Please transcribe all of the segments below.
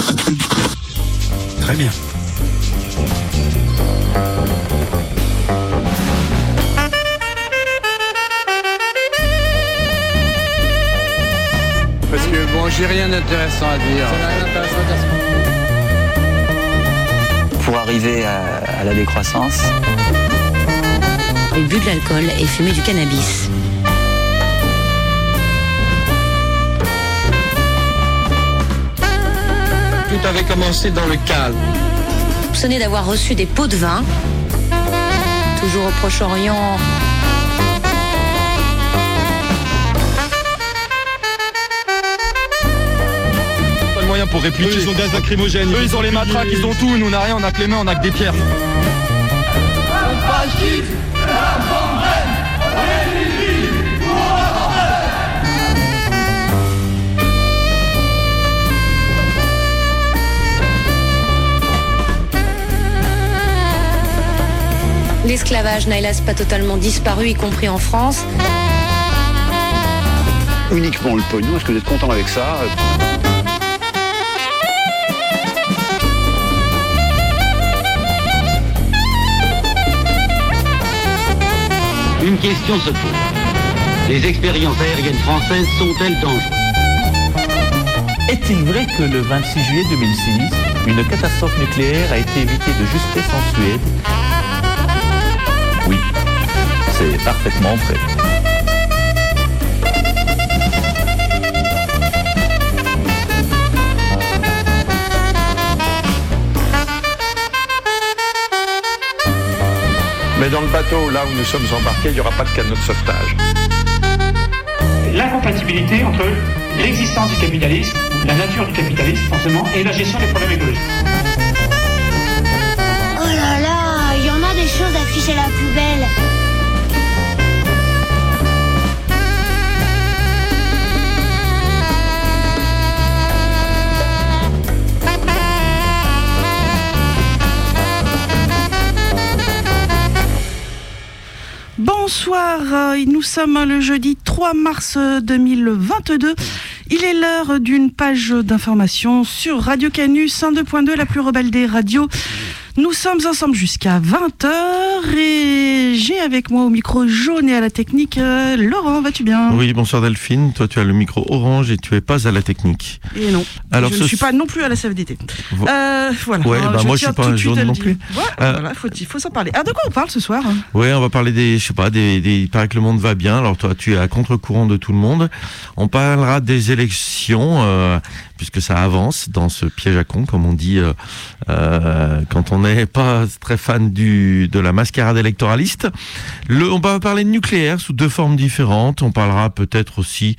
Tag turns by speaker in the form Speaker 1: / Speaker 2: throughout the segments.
Speaker 1: Très bien.
Speaker 2: Parce que bon, j'ai rien d'intéressant à dire.
Speaker 3: Ça n'a rien d'intéressant à dire.
Speaker 4: Pour arriver à la décroissance.
Speaker 5: Il bu de l'alcool et fumait du cannabis.
Speaker 2: Tout avait commencé dans le calme.
Speaker 5: Soupçonné d'avoir reçu des pots de vin. Toujours au Proche-Orient.
Speaker 6: Pas de moyens pour répliquer.
Speaker 7: Eux, ils ont gaz lacrymogène.
Speaker 6: Eux, ils ont les matraques, ils ont tout. Nous, on n'a rien, on n'a que les mains, on n'a que des pierres.
Speaker 5: L'esclavage n'a hélas pas totalement disparu, y compris en France.
Speaker 8: Uniquement le pognon, est-ce que vous êtes content avec ça ?
Speaker 9: Une question se pose. Les expériences aériennes françaises sont-elles dangereuses ?
Speaker 10: Est-il vrai que le 26 juillet 2006, une catastrophe nucléaire a été évitée de justesse en Suède ? Oui, c'est parfaitement vrai.
Speaker 8: Mais dans le bateau, là où nous sommes embarqués, il n'y aura pas de canot de sauvetage.
Speaker 11: L'incompatibilité entre l'existence du capitalisme, la nature du capitalisme, forcément, et la gestion des problèmes écologiques.
Speaker 12: Oh là là, il y en a des choses affichées à la poubelle.
Speaker 13: Bonsoir, nous sommes le jeudi 3 mars 2022. Il est l'heure d'une page d'information sur Radio Canu 102.2, la plus rebelle des radios. Nous sommes ensemble jusqu'à 20h et j'ai avec moi au micro jaune et à la technique Laurent, vas-tu bien ?
Speaker 14: Oui, bonsoir Delphine, toi tu as le micro orange et tu es pas à la technique.
Speaker 13: Et non, alors, je ne suis pas non plus à la CFDT. Voilà.
Speaker 14: Ouais, bah moi je suis pas un jaune non plus.
Speaker 13: Voilà, il faut s'en parler. Ah, de quoi on parle ce soir ?
Speaker 14: Ouais, on va parler il paraît que le monde va bien, alors toi tu es à contre-courant de tout le monde. On parlera des élections, puisque ça avance dans ce piège à con, comme on dit, quand on n'est pas très fan de la mascarade électoraliste. On va parler de nucléaire sous deux formes différentes. On parlera peut-être aussi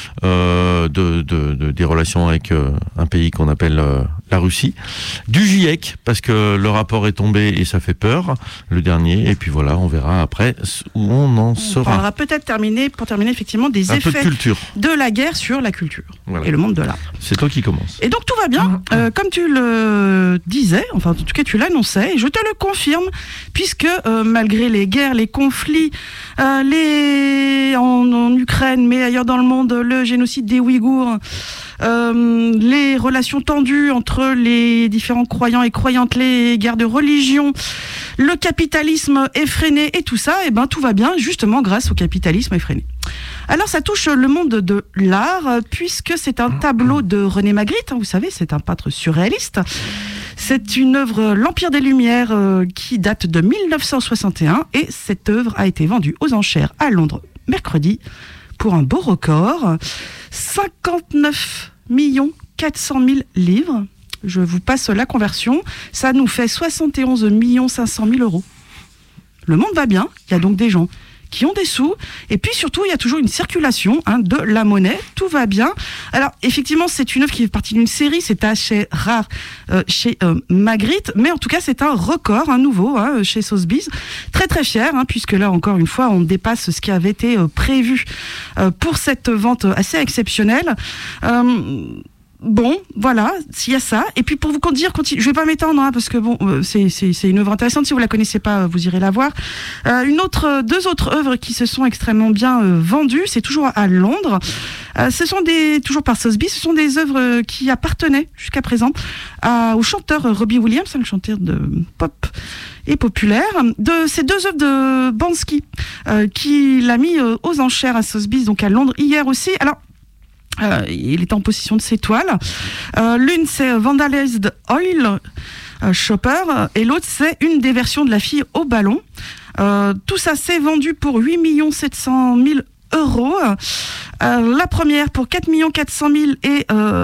Speaker 14: des relations avec un pays qu'on appelle la Russie. Du GIEC, parce que le rapport est tombé et ça fait peur, le dernier. Et puis voilà, on verra après où on en sera.
Speaker 13: On parlera peut-être pour terminer effectivement des effets de la guerre sur la culture et le monde de l'art.
Speaker 14: C'est toi qui commence.
Speaker 13: Et donc tout va bien, comme tu le disais, enfin en tout cas tu l'annonçais, et je te le confirme, puisque malgré les guerres, les conflits, en Ukraine, mais ailleurs dans le monde, le génocide des Ouïghours, les relations tendues entre les différents croyants et croyantes, les guerres de religion, le capitalisme effréné et tout ça, et ben tout va bien justement grâce au capitalisme effréné. Alors ça touche le monde de l'art, puisque c'est un tableau de René Magritte, vous savez, c'est un peintre surréaliste. C'est une œuvre, l'Empire des Lumières, qui date de 1961, et cette œuvre a été vendue aux enchères à Londres mercredi pour un beau record, 59 400 000 livres. Je vous passe la conversion, ça nous fait 71 500 000 euros. Le monde va bien, il y a donc des gens qui ont des sous, et puis surtout il y a toujours une circulation de la monnaie, tout va bien. Alors effectivement c'est une œuvre qui fait partie d'une série, c'est assez rare chez Magritte, mais en tout cas c'est un record, un nouveau chez Sotheby's, très très fier, puisque là encore une fois on dépasse ce qui avait été prévu pour cette vente assez exceptionnelle. Bon, voilà, s'il y a ça. Et puis pour vous dire, je vais pas m'étendre, hein, parce que bon, c'est une œuvre intéressante. Si vous la connaissez pas, vous irez la voir. Deux autres œuvres qui se sont extrêmement bien vendues. C'est toujours à Londres. Ce sont toujours par Sotheby's. Ce sont des œuvres qui appartenaient jusqu'à présent au chanteur Robbie Williams, le chanteur de pop et populaire. De ces deux œuvres de Banksy, qu'il a mis aux enchères à Sotheby's, donc à Londres hier aussi. Alors. Il est en possession de ces toiles. L'une, c'est Vandalized Oil Shopper, et l'autre, c'est une des versions de La fille au ballon. Tout ça s'est vendu pour 8 700 000 euros. La première pour 4 400 000 et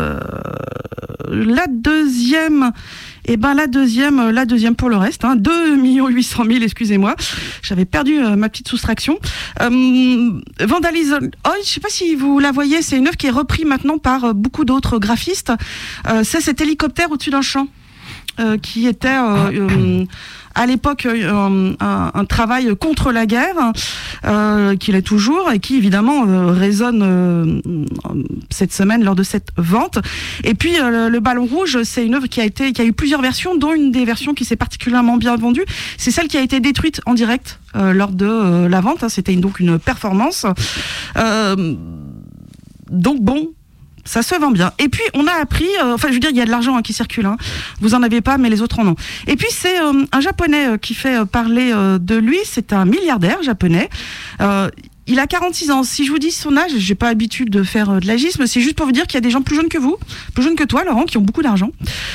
Speaker 13: la deuxième... la deuxième pour le reste, 2 800 000, excusez-moi. J'avais perdu ma petite soustraction. Vandalism Oil, je ne sais pas si vous la voyez, c'est une œuvre qui est reprise maintenant par beaucoup d'autres graphistes. C'est cet hélicoptère au-dessus d'un champ qui était... à l'époque, un travail contre la guerre, qu'il est toujours, et qui évidemment résonne cette semaine lors de cette vente. Et puis le Ballon Rouge, c'est une œuvre qui a eu plusieurs versions, dont une des versions qui s'est particulièrement bien vendue. C'est celle qui a été détruite en direct lors de la vente. C'était donc une performance. Donc bon. Ça se vend bien. Et puis, on a appris... il y a de l'argent qui circule. Vous en avez pas, mais les autres en ont. Et puis, c'est un Japonais qui fait parler de lui. C'est un milliardaire japonais. Il a 46 ans. Si je vous dis son âge, j'ai pas l'habitude de faire de l'agisme. C'est juste pour vous dire qu'il y a des gens plus jeunes que vous, plus jeunes que toi, Laurent, qui ont beaucoup d'argent.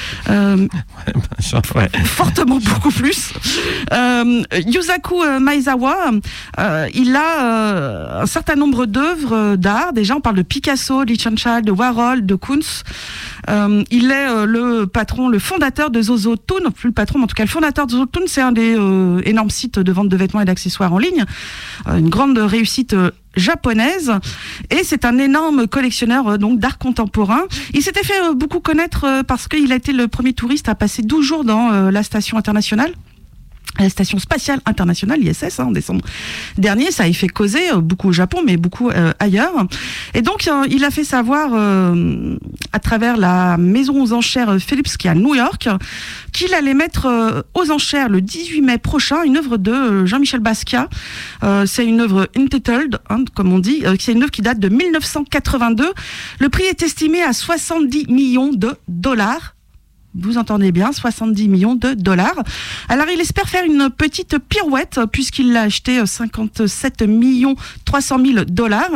Speaker 13: Fortement beaucoup plus. Yusaku Maezawa, il a un certain nombre d'œuvres d'art. Déjà, on parle de Picasso, Lichtenstein, de Warhol, de Kunz. Il est le fondateur de ZOZOTOON, plus le patron, mais en tout cas le fondateur de ZOZOTOON, c'est un des énormes sites de vente de vêtements et d'accessoires en ligne. Une grande réussite japonaise, et c'est un énorme collectionneur donc d'art contemporain. Il s'était fait beaucoup connaître parce qu'il a été le premier touriste à passer 12 jours dans la station internationale. La station spatiale internationale, l'ISS, en décembre dernier. Ça a fait causer beaucoup au Japon, mais beaucoup ailleurs. Et donc, il a fait savoir à travers la maison aux enchères Philips, qui est à New York, qu'il allait mettre aux enchères le 18 mai prochain une œuvre de Jean-Michel Basquiat. C'est une œuvre Untitled, comme on dit. C'est une œuvre qui date de 1982. Le prix est estimé à 70 millions de dollars. Vous entendez bien, 70 millions de dollars. Alors, il espère faire une petite pirouette, puisqu'il l'a acheté 57 300 000 dollars.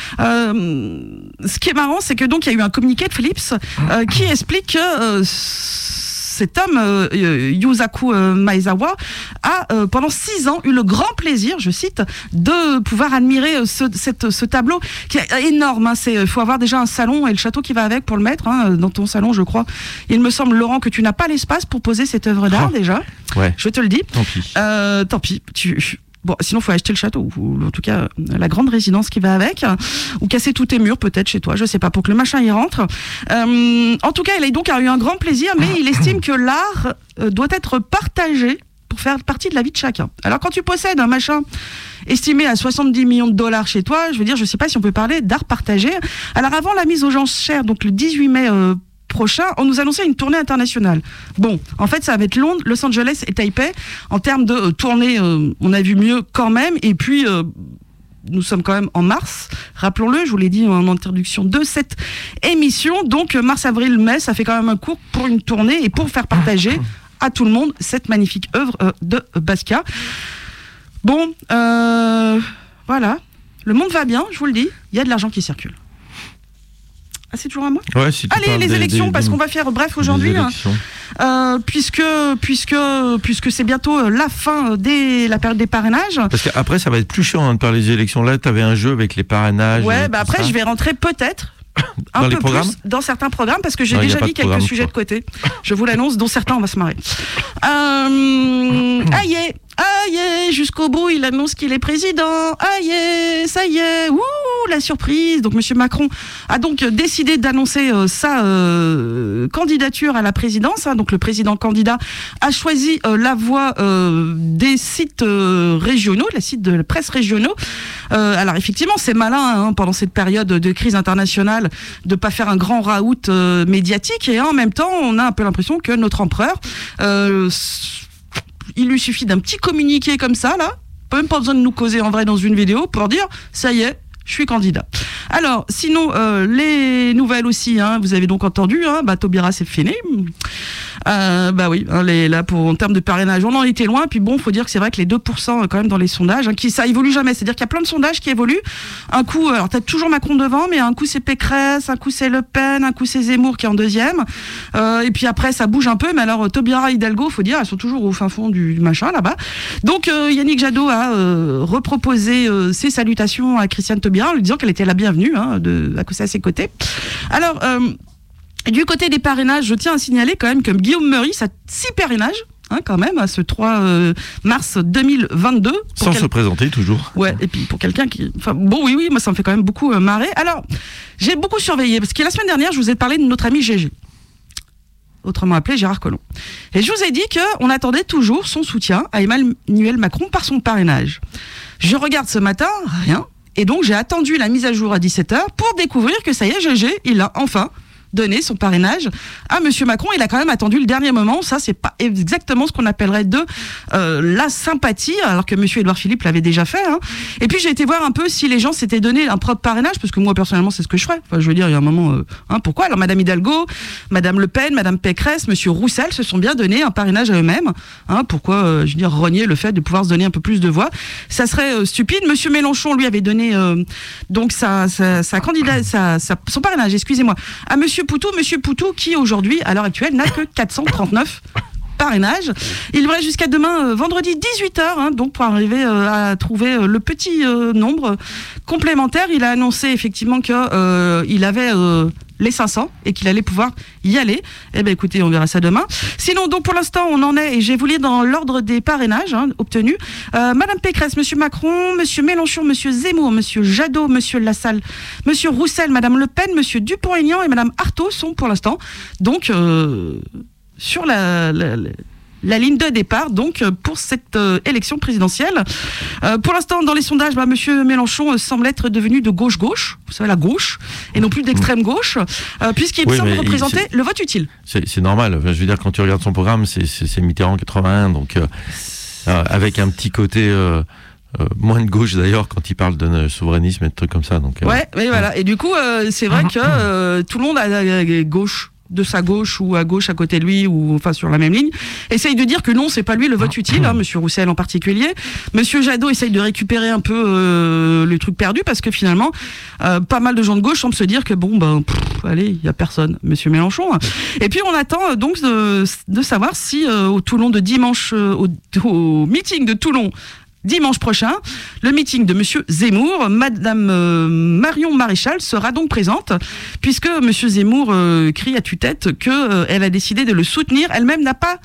Speaker 13: Ce qui est marrant, c'est que donc il y a eu un communiqué de Philips qui explique que cet homme, Yusaku Maezawa, a pendant 6 ans eu le grand plaisir, je cite, de pouvoir admirer ce tableau qui est énorme. Il faut avoir déjà un salon et le château qui va avec pour le mettre dans ton salon, je crois. Il me semble, Laurent, que tu n'as pas l'espace pour poser cette œuvre d'art déjà.
Speaker 14: Ouais.
Speaker 13: Je te le dis.
Speaker 14: Tant pis.
Speaker 13: Tant pis. Bon, sinon, il faut acheter le château, ou en tout cas la grande résidence qui va avec, ou casser tous tes murs peut-être chez toi, je sais pas, pour que le machin y rentre. En tout cas, il a donc eu un grand plaisir, mais il estime que l'art doit être partagé pour faire partie de la vie de chacun. Alors quand tu possèdes un machin estimé à 70 millions de dollars chez toi, je veux dire, je sais pas si on peut parler d'art partagé. Alors avant la mise aux enchères, donc le 18 mai prochain, on nous annonçait une tournée internationale. Bon, en fait, ça va être Londres, Los Angeles et Taipei. En termes de tournée, on a vu mieux quand même. Et puis, nous sommes quand même en mars. Rappelons-le, je vous l'ai dit en introduction de cette émission. Donc, mars, avril, mai, ça fait quand même un cours pour une tournée et pour faire partager à tout le monde cette magnifique œuvre de Basquiat. Bon, voilà. Le monde va bien, je vous le dis. Il y a de l'argent qui circule. Ah, c'est toujours à moi ?
Speaker 14: Ouais, si tu
Speaker 13: allez, les élections, parce qu'on va faire bref aujourd'hui, puisque c'est bientôt la fin de la période des parrainages.
Speaker 14: Parce qu'après, ça va être plus chiant de parler des élections. Là, tu avais un jeu avec les parrainages.
Speaker 13: Ouais, après, je vais rentrer peut-être un peu plus dans certains programmes, parce que j'ai déjà mis quelques sujets de côté. Je vous l'annonce, dont certains, on va se marrer. Aïe, jusqu'au bout, il annonce qu'il est président. Aïe, ça y est, ouh, la surprise. Donc, Monsieur Macron a donc décidé d'annoncer sa candidature à la présidence. Donc, le président candidat a choisi la voie des sites régionaux, les sites de presse régionaux. Alors, effectivement, c'est malin pendant cette période de crise internationale de pas faire un grand raout médiatique. Et en même temps, on a un peu l'impression que notre empereur... il lui suffit d'un petit communiqué comme ça, là, même pas besoin de nous causer en vrai dans une vidéo pour dire, ça y est, je suis candidat. Alors, sinon, les nouvelles aussi, vous avez donc entendu, Taubira c'est fini. Oui, là, en termes de parrainage, on en était loin. Puis bon, faut dire que c'est vrai que les 2% quand même dans les sondages, ça évolue jamais. C'est-à-dire qu'il y a plein de sondages qui évoluent. Un coup, alors t'as toujours Macron devant, mais un coup c'est Pécresse, un coup c'est Le Pen, un coup c'est Zemmour qui est en deuxième. Et puis après, ça bouge un peu. Mais alors, Taubira, Hidalgo, faut dire, elles sont toujours au fin fond du machin là-bas. Donc, Yannick Jadot a reproposé ses salutations à Christiane Taubira en lui disant qu'elle était la bienvenue, à ses côtés. Alors. Du côté des parrainages, je tiens à signaler quand même que Guillaume Meurice a 6 parrainages, quand même, à ce 3 mars 2022.
Speaker 14: Sans se présenter, toujours.
Speaker 13: Ouais, et puis pour quelqu'un qui... oui, moi ça me fait quand même beaucoup marrer. Alors, j'ai beaucoup surveillé, parce que la semaine dernière, je vous ai parlé de notre ami GG. Autrement appelé Gérard Collomb. Et je vous ai dit qu'on attendait toujours son soutien à Emmanuel Macron par son parrainage. Je regarde ce matin, rien. Et donc, j'ai attendu la mise à jour à 17h pour découvrir que ça y est, GG, il a enfin donner son parrainage à Monsieur Macron. Il a quand même attendu le dernier moment. Ça, c'est pas exactement ce qu'on appellerait de la sympathie, alors que Monsieur Édouard Philippe l'avait déjà fait. Et puis, j'ai été voir un peu si les gens s'étaient donné un propre parrainage, parce que moi, personnellement, c'est ce que je ferais. Enfin, je veux dire, il y a un moment... pourquoi ? Alors, Madame Hidalgo, Madame Le Pen, Madame Pécresse, Monsieur Roussel se sont bien donné un parrainage à eux-mêmes. Pourquoi, je veux dire, renier le fait de pouvoir se donner un peu plus de voix ? Ça serait stupide. Monsieur Mélenchon, lui, avait donné donc son parrainage, excusez-moi, à Monsieur Poutou qui aujourd'hui, à l'heure actuelle, n'a que 439 parrainages. Il devrait jusqu'à demain, vendredi 18h, donc pour arriver à trouver le petit nombre complémentaire. Il a annoncé effectivement qu'il avait les 500 et qu'il allait pouvoir y aller. Eh bien écoutez, on verra ça demain. Sinon, donc pour l'instant, on en est, et j'ai voulu dans l'ordre des parrainages obtenus. Madame Pécresse, Monsieur Macron, Monsieur Mélenchon, Monsieur Zemmour, Monsieur Jadot, Monsieur Lassalle, Monsieur Roussel, Madame Le Pen, Monsieur Dupont-Aignan et Madame Arthaud sont pour l'instant donc sur la ligne de départ donc pour cette élection présidentielle. Pour l'instant, dans les sondages, Monsieur Mélenchon semble être devenu de gauche-gauche, vous savez, la gauche, et non plus d'extrême-gauche, puisqu'il semble représenter le vote utile.
Speaker 14: C'est normal. Je veux dire, quand tu regardes son programme, c'est Mitterrand 81, donc avec un petit côté... moins de gauche d'ailleurs quand il parle de souverainisme et de trucs comme ça. Donc,
Speaker 13: mais voilà. Et du coup, c'est vrai que tout le monde a gauche de sa gauche ou à gauche à côté de lui ou enfin sur la même ligne, essaye de dire que non, c'est pas lui le vote utile, Monsieur Roussel en particulier. Monsieur Jadot essaye de récupérer un peu le truc perdu parce que finalement pas mal de gens de gauche semblent se dire que allez, il y a personne, Monsieur Mélenchon. Et puis on attend donc de savoir si au Toulon de dimanche, au meeting de Toulon dimanche prochain, le meeting de Monsieur Zemmour, Madame Marion Maréchal sera donc présente, puisque Monsieur Zemmour crie à tue-tête qu'elle a décidé de le soutenir. Elle-même n'a pas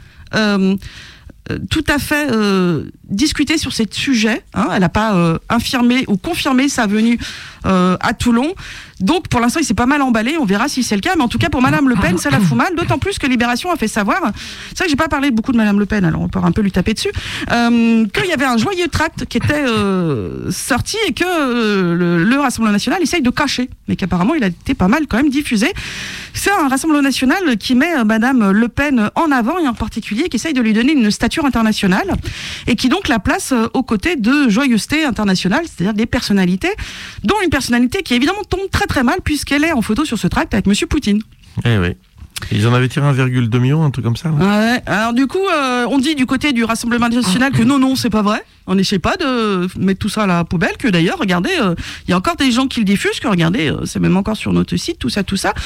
Speaker 13: tout à fait discuté sur ces sujets. Elle n'a pas infirmé ou confirmé sa venue à Toulon. Donc pour l'instant il s'est pas mal emballé, on verra si c'est le cas, mais en tout cas pour Madame Le Pen ça la fout mal, d'autant plus que Libération a fait savoir, c'est vrai que j'ai pas parlé beaucoup de Madame Le Pen, alors on peut un peu lui taper dessus, qu'il y avait un joyeux tract qui était sorti et que le Rassemblement National essaye de cacher, mais qu'apparemment il a été pas mal quand même diffusé. C'est un Rassemblement National qui met Madame Le Pen en avant, et en particulier qui essaye de lui donner une stature internationale, et qui donc la place aux côtés de joyeuseté internationale, c'est-à-dire des personnalités, dont une personnalité qui évidemment tombe très mal puisqu'elle est en photo sur ce tract avec Monsieur Poutine.
Speaker 14: Eh oui. Ils en avaient tiré 1,2 million, un truc comme ça.
Speaker 13: Ouais. Alors du coup, on dit du côté du Rassemblement National que non, c'est pas vrai. On n'essaie pas de mettre tout ça à la poubelle, que d'ailleurs, regardez, il y a encore des gens qui le diffusent, que regardez, c'est même encore sur notre site, tout ça.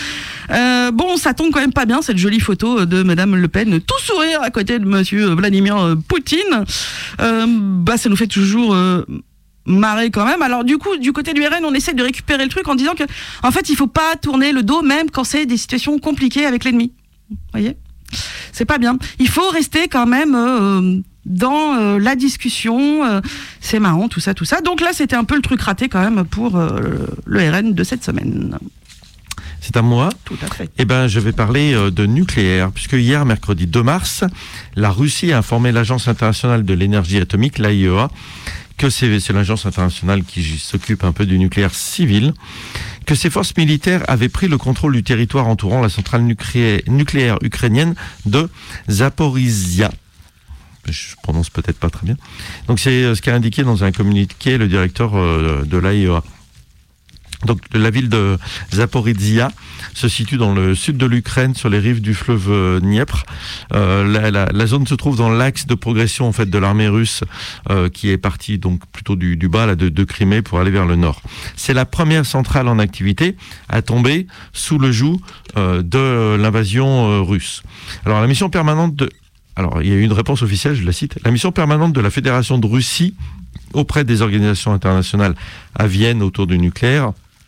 Speaker 13: Ça tombe quand même pas bien, cette jolie photo de Madame Le Pen, tout sourire à côté de Monsieur Vladimir Poutine. Ça nous fait toujours... marrer quand même. Alors du coup, du côté du RN, on essaie de récupérer le truc en disant que, en fait, il faut pas tourner le dos même quand c'est des situations compliquées avec l'ennemi. Vous voyez ? C'est pas bien. Il faut rester quand même dans la discussion. C'est marrant, tout ça. Donc là, c'était un peu le truc raté quand même pour le RN de cette semaine.
Speaker 14: C'est à moi.
Speaker 13: Tout à fait.
Speaker 14: Eh ben, je vais parler de nucléaire, puisque hier, mercredi 2 mars, la Russie a informé l'Agence internationale de l'énergie atomique, l'AIEA, que c'est l'agence internationale qui s'occupe un peu du nucléaire civil, que ses forces militaires avaient pris le contrôle du territoire entourant la centrale nucléaire ukrainienne de Zaporizhia. Je prononce peut-être pas très bien. Donc c'est ce qu'a indiqué dans un communiqué le directeur de l'AIEA. Donc la ville de Zaporizhia se situe dans le sud de l'Ukraine, sur les rives du fleuve Dniepr. La zone se trouve dans l'axe de progression en fait de l'armée russe qui est partie donc plutôt du bas là, de Crimée pour aller vers le nord. C'est la première centrale en activité à tomber sous le joug de l'invasion russe. Alors la mission permanente il y a eu une réponse officielle, je la cite. La mission permanente de la Fédération de Russie auprès des organisations internationales à Vienne autour du nucléaire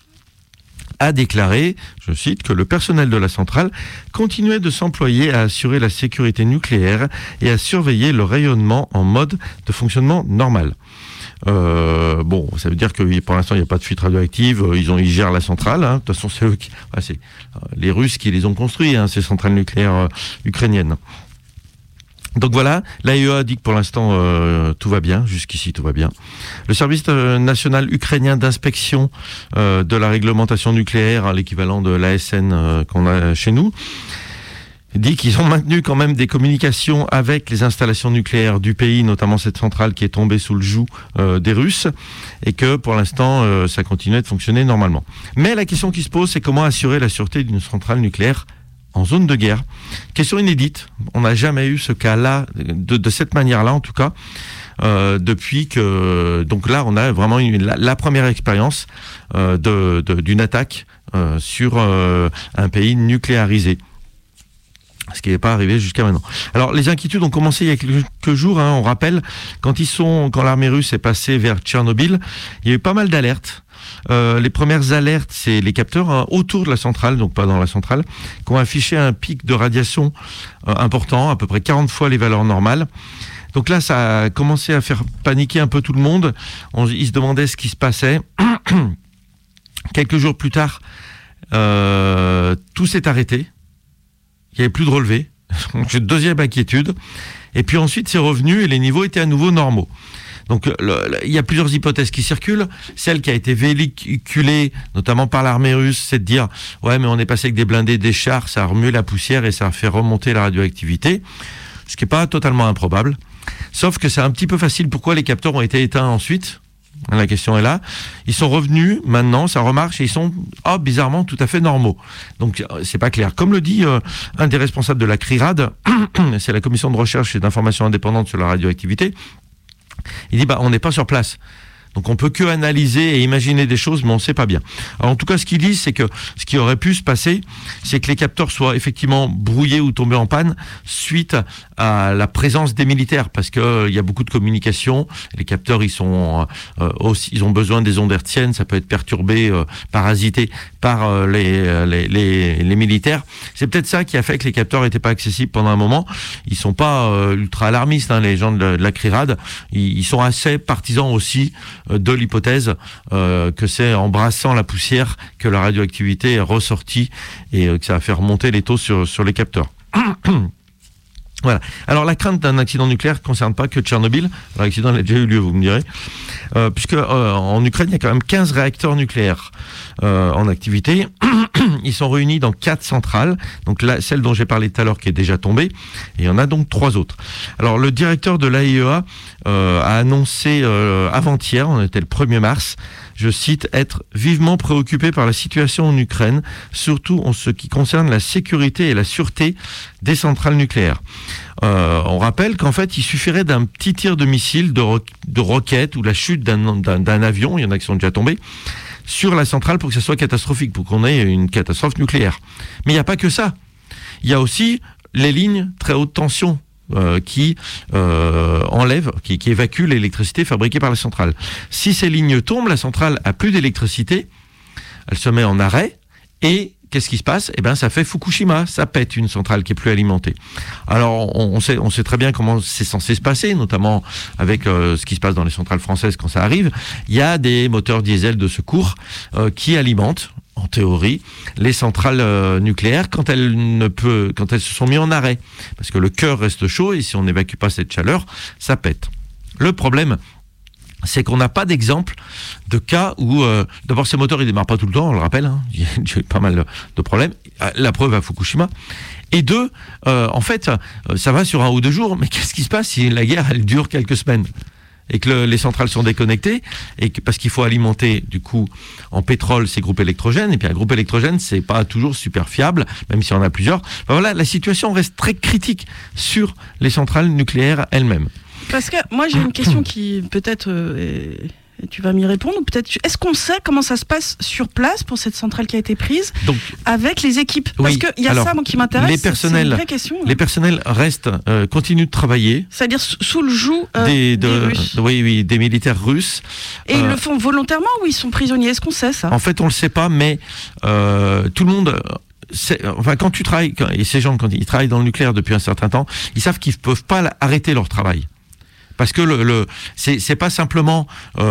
Speaker 14: a déclaré, je cite, que le personnel de la centrale continuait de s'employer à assurer la sécurité nucléaire et à surveiller le rayonnement en mode de fonctionnement normal. Ça veut dire que pour l'instant il n'y a pas de fuite radioactive, ils gèrent la centrale, de toute façon c'est eux c'est les Russes qui les ont construits, ces centrales nucléaires ukrainiennes. Donc voilà, l'AIEA dit que pour l'instant tout va bien, jusqu'ici tout va bien. Le service national ukrainien d'inspection de la réglementation nucléaire, l'équivalent de l'ASN qu'on a chez nous, dit qu'ils ont maintenu quand même des communications avec les installations nucléaires du pays, notamment cette centrale qui est tombée sous le joug des Russes, et que pour l'instant ça continuait de fonctionner normalement. Mais la question qui se pose, c'est comment assurer la sûreté d'une centrale nucléaire en zone de guerre. Question inédite. On n'a jamais eu ce cas-là, de cette manière-là en tout cas, depuis que... Donc là, on a vraiment la première expérience d'une attaque sur un pays nucléarisé. Ce qui n'est pas arrivé jusqu'à maintenant. Alors, les inquiétudes ont commencé il y a quelques jours. On rappelle, quand l'armée russe est passée vers Tchernobyl, il y a eu pas mal d'alertes. Les premières alertes, c'est les capteurs autour de la centrale, donc pas dans la centrale, qui ont affiché un pic de radiation important, à peu près 40 fois les valeurs normales. Donc là, ça a commencé à faire paniquer un peu tout le monde. Ils se demandaient ce qui se passait. Quelques jours plus tard, tout s'est arrêté. Il n'y avait plus de relevés. Donc, deuxième inquiétude. Et puis ensuite, c'est revenu et les niveaux étaient à nouveau normaux. Donc il y a plusieurs hypothèses qui circulent. Celle qui a été véhiculée, notamment par l'armée russe, c'est de dire « Ouais, mais on est passé avec des blindés, des chars, ça a remué la poussière et ça a fait remonter la radioactivité », ce qui n'est pas totalement improbable. Sauf que c'est un petit peu facile. Pourquoi les capteurs ont été éteints ensuite ? La question est là. Ils sont revenus, maintenant, ça remarche et ils sont, bizarrement, tout à fait normaux. Donc, c'est pas clair. Comme le dit un des responsables de la CRIRAD, c'est la commission de recherche et d'information indépendante sur la radioactivité, il dit, on n'est pas sur place. Donc on peut que analyser et imaginer des choses, mais on ne sait pas bien. Alors en tout cas, ce qu'ils disent, c'est que ce qui aurait pu se passer, c'est que les capteurs soient effectivement brouillés ou tombés en panne suite à la présence des militaires, parce que il y a beaucoup de communication. Les capteurs, ils ont besoin des ondes hertziennes, ça peut être perturbé, parasité par les militaires. C'est peut-être ça qui a fait que les capteurs n'étaient pas accessibles pendant un moment. Ils sont pas ultra alarmistes, les gens de la CRIRAD. Ils sont assez partisans aussi de l'hypothèse que c'est en brassant la poussière que la radioactivité est ressortie et que ça a fait remonter les taux sur les capteurs. Voilà. Alors la crainte d'un accident nucléaire ne concerne pas que Tchernobyl. L'accident a déjà eu lieu, vous me direz. Puisque en Ukraine, il y a quand même 15 réacteurs nucléaires en activité. Ils sont réunis dans 4 centrales. Donc là, celle dont j'ai parlé tout à l'heure qui est déjà tombée. Et il y en a donc 3 autres. Alors le directeur de l'AIEA a annoncé avant-hier, on était le 1er mars, je cite, être vivement préoccupé par la situation en Ukraine, surtout en ce qui concerne la sécurité et la sûreté des centrales nucléaires. On rappelle qu'en fait, il suffirait d'un petit tir de missile, de roquette ou la chute d'un avion, il y en a qui sont déjà tombés, sur la centrale pour que ça soit catastrophique, pour qu'on ait une catastrophe nucléaire. Mais il n'y a pas que ça. Il y a aussi les lignes très haute tension qui enlèvent, qui évacuent l'électricité fabriquée par la centrale. Si ces lignes tombent, la centrale a plus d'électricité, elle se met en arrêt et qu'est-ce qui se passe ? Eh ben, ça fait Fukushima, ça pète une centrale qui est plus alimentée. Alors, on sait très bien comment c'est censé se passer, notamment avec ce qui se passe dans les centrales françaises quand ça arrive. Il y a des moteurs diesel de secours qui alimentent, en théorie, les centrales nucléaires quand elles se sont mises en arrêt. Parce que le cœur reste chaud et si on n'évacue pas cette chaleur, ça pète. Le problème, c'est qu'on n'a pas d'exemple de cas où, d'abord ces moteurs ils démarrent pas tout le temps, on le rappelle, hein, il y a eu pas mal de problèmes, la preuve à Fukushima. Et deux, en fait, ça va sur 1 ou 2 jours, mais qu'est-ce qui se passe si la guerre elle dure quelques semaines ? Et que les centrales sont déconnectées, parce qu'il faut alimenter du coup en pétrole ces groupes électrogènes, et puis un groupe électrogène c'est pas toujours super fiable, même s'il y en a plusieurs. Enfin, voilà, la situation reste très critique sur les centrales nucléaires elles-mêmes.
Speaker 13: Parce que moi j'ai une question qui peut-être et tu vas m'y répondre, ou peut-être. Est-ce qu'on sait comment ça se passe sur place pour cette centrale qui a été prise, donc, avec les équipes ? Parce qu'il y a ça moi, qui m'intéresse. C'est une vraie question.
Speaker 14: Les personnels restent, continuent de travailler.
Speaker 13: C'est-à-dire sous le joug des Russes.
Speaker 14: Oui, des militaires russes.
Speaker 13: Et ils le font volontairement ou ils sont prisonniers ? Est-ce qu'on sait ça ?
Speaker 14: En fait, on le sait pas, mais tout le monde. Quand tu travailles, et ces gens, quand ils travaillent dans le nucléaire depuis un certain temps, ils savent qu'ils ne peuvent pas arrêter leur travail. Parce que c'est pas simplement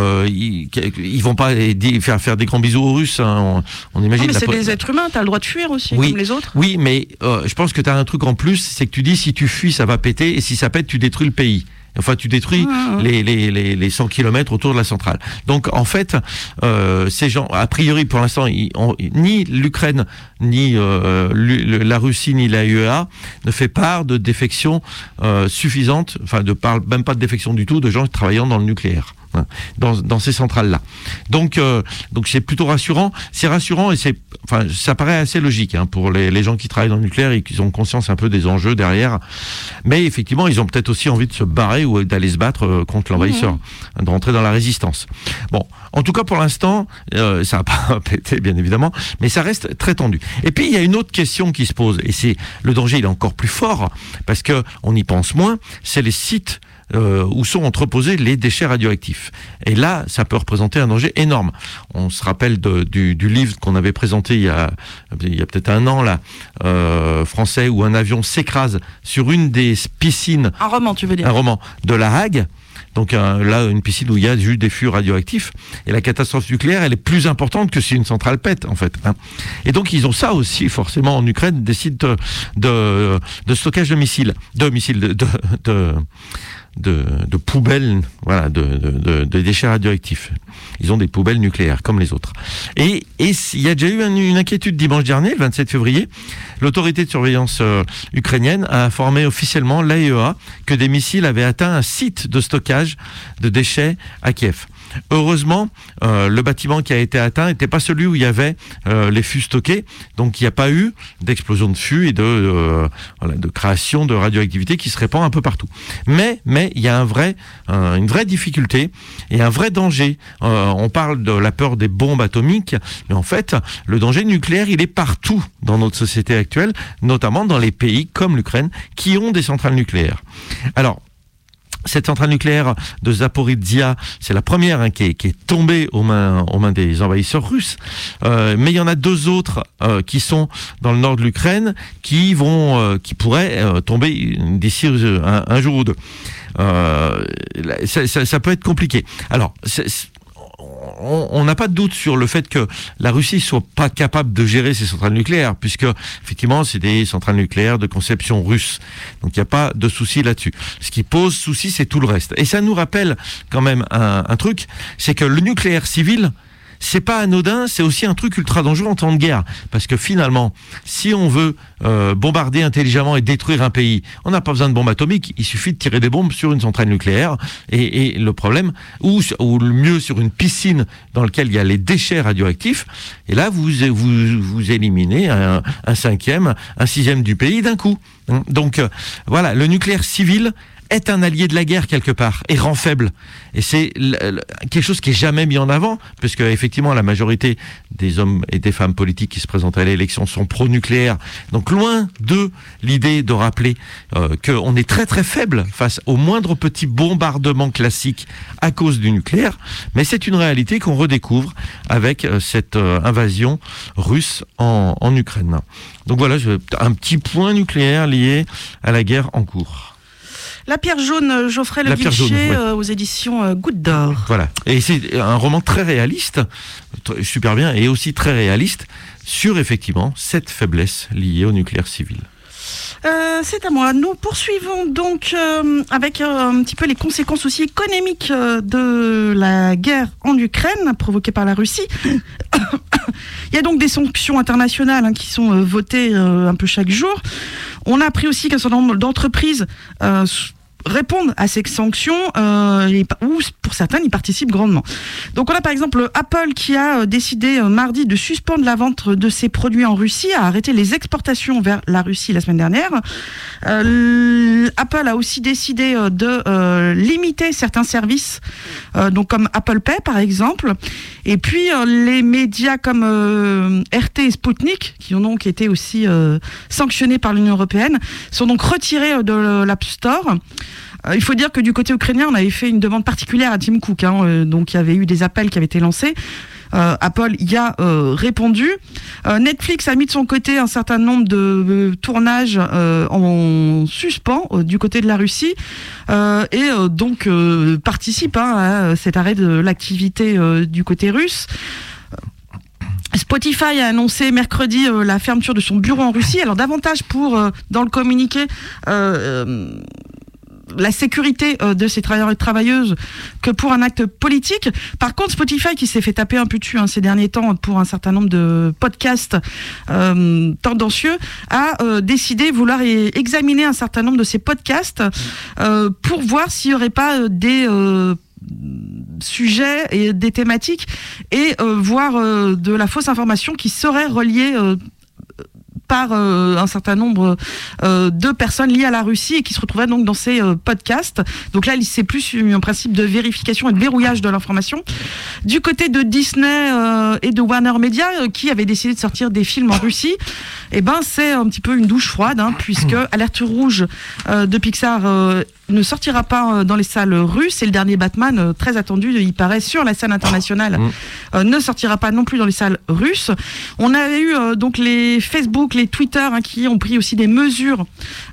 Speaker 14: ils vont pas faire des grands bisous aux Russes, hein, on imagine.
Speaker 13: Non, mais c'est des êtres humains, t'as le droit de fuir aussi, comme les autres.
Speaker 14: Oui, mais je pense que t'as un truc en plus, c'est que tu dis si tu fuis ça va péter et si ça pète tu détruis le pays. Enfin, tu détruis les 100 km autour de la centrale. Donc, en fait, ces gens, a priori, pour l'instant, ni l'Ukraine, ni la Russie, ni la UEA ne fait part de défection suffisante, enfin, même pas de défection du tout, de gens travaillant dans le nucléaire. Dans ces centrales-là. Donc c'est plutôt rassurant. C'est rassurant et ça paraît assez logique pour les gens qui travaillent dans le nucléaire et qui ont conscience un peu des enjeux derrière. Mais effectivement, ils ont peut-être aussi envie de se barrer ou d'aller se battre contre l'envahisseur, de rentrer dans la résistance. Bon, en tout cas pour l'instant, ça n'a pas pété bien évidemment, mais ça reste très tendu. Et puis il y a une autre question qui se pose, et c'est le danger, il est encore plus fort parce que on y pense moins. C'est les sites où sont entreposés les déchets radioactifs. Et là, ça peut représenter un danger énorme. On se rappelle du livre qu'on avait présenté il y a peut-être 1 an, là, français, où un avion s'écrase sur une des piscines.
Speaker 13: Un roman, tu veux dire ?
Speaker 14: Un roman de La Hague. Donc là, une piscine où il y a juste des flux radioactifs. Et la catastrophe nucléaire, elle est plus importante que si une centrale pète, en fait. Et donc, ils ont ça aussi, forcément, en Ukraine, des sites de stockage de missiles. De poubelles, voilà, de déchets radioactifs. Ils ont des poubelles nucléaires, comme les autres. Et il y a déjà eu une inquiétude dimanche dernier, le 27 février. L'autorité de surveillance ukrainienne a informé officiellement l'AEA que des missiles avaient atteint un site de stockage de déchets à Kiev. Heureusement, le bâtiment qui a été atteint n'était pas celui où il y avait les fûts stockés, donc il n'y a pas eu d'explosion de fûts et de création de radioactivité qui se répand un peu partout. Mais il y a une vraie difficulté et un vrai danger. On parle de la peur des bombes atomiques, mais en fait, le danger nucléaire, il est partout dans notre société actuelle, notamment dans les pays comme l'Ukraine, qui ont des centrales nucléaires. Alors, cette centrale nucléaire de Zaporizhzhia, c'est la première qui est tombée aux mains des envahisseurs russes. Mais il y en a 2 autres qui sont dans le nord de l'Ukraine qui pourraient tomber d'ici un jour ou 2. Ça peut être compliqué. Alors, on n'a pas de doute sur le fait que la Russie soit pas capable de gérer ses centrales nucléaires, puisque effectivement c'est des centrales nucléaires de conception russe. Donc il n'y a pas de souci là-dessus. Ce qui pose souci, c'est tout le reste. Et ça nous rappelle quand même un truc, c'est que le nucléaire civil, c'est pas anodin, c'est aussi un truc ultra dangereux en temps de guerre. Parce que finalement, si on veut bombarder intelligemment et détruire un pays, on n'a pas besoin de bombes atomiques, il suffit de tirer des bombes sur une centrale nucléaire. Et le problème, ou le mieux sur une piscine dans laquelle il y a les déchets radioactifs, et là vous éliminez un 5e, un 6e du pays d'un coup. Donc voilà, le nucléaire civil est un allié de la guerre quelque part et rend faible. Et c'est quelque chose qui est jamais mis en avant, puisque effectivement la majorité des hommes et des femmes politiques qui se présentent à l'élection sont pro-nucléaires. Donc loin de l'idée de rappeler qu'on est très très faible face au moindre petit bombardement classique à cause du nucléaire, mais c'est une réalité qu'on redécouvre avec cette invasion russe en Ukraine. Donc voilà, un petit point nucléaire lié à la guerre en cours.
Speaker 13: La pierre jaune, Geoffrey Le Guilcher, aux éditions Goutte d'Or.
Speaker 14: Voilà. Et c'est un roman très réaliste, super bien, et aussi très réaliste sur effectivement cette faiblesse liée au nucléaire civil.
Speaker 13: C'est à moi. Nous poursuivons donc avec un petit peu les conséquences aussi économiques de la guerre en Ukraine provoquée par la Russie. Il y a donc des sanctions internationales qui sont votées un peu chaque jour. On a appris aussi qu'un certain nombre d'entreprises répondent à ces sanctions ou pour certaines, ils participent grandement. Donc on a par exemple Apple qui a décidé mardi de suspendre la vente de ses produits en Russie, a arrêté les exportations vers la Russie la semaine dernière. Apple a aussi décidé de limiter certains services, donc comme Apple Pay par exemple. Et puis les médias comme RT et Sputnik, qui ont donc été aussi sanctionnés par l'Union européenne, sont donc retirés de l'App Store. Il faut dire que du côté ukrainien, on avait fait une demande particulière à Tim Cook. Donc il y avait eu des appels qui avaient été lancés. Apple y a répondu. Netflix a mis de son côté un certain nombre de tournages en suspens du côté de la Russie et donc participe à cet arrêt de l'activité du côté russe. Spotify a annoncé mercredi la fermeture de son bureau en Russie. Alors davantage pour, dans le communiqué, la sécurité de ces travailleurs et travailleuses que pour un acte politique. Par contre, Spotify, qui s'est fait taper un peu dessus ces derniers temps pour un certain nombre de podcasts tendancieux, a décidé vouloir examiner un certain nombre de ces podcasts pour voir s'il n'y aurait pas des sujets et des thématiques et voir de la fausse information qui serait reliée par un certain nombre de personnes liées à la Russie et qui se retrouvaient donc dans ces podcasts. Donc là, c'est plus un principe de vérification et de verrouillage de l'information. Du côté de Disney et de Warner Media, qui avaient décidé de sortir des films en Russie, c'est un petit peu une douche froide, puisque Alerte Rouge de Pixar ne sortira pas dans les salles russes, et le dernier Batman, très attendu, il paraît sur la scène internationale, ne sortira pas non plus dans les salles russes. On a eu donc les Facebook, les Twitter qui ont pris aussi des mesures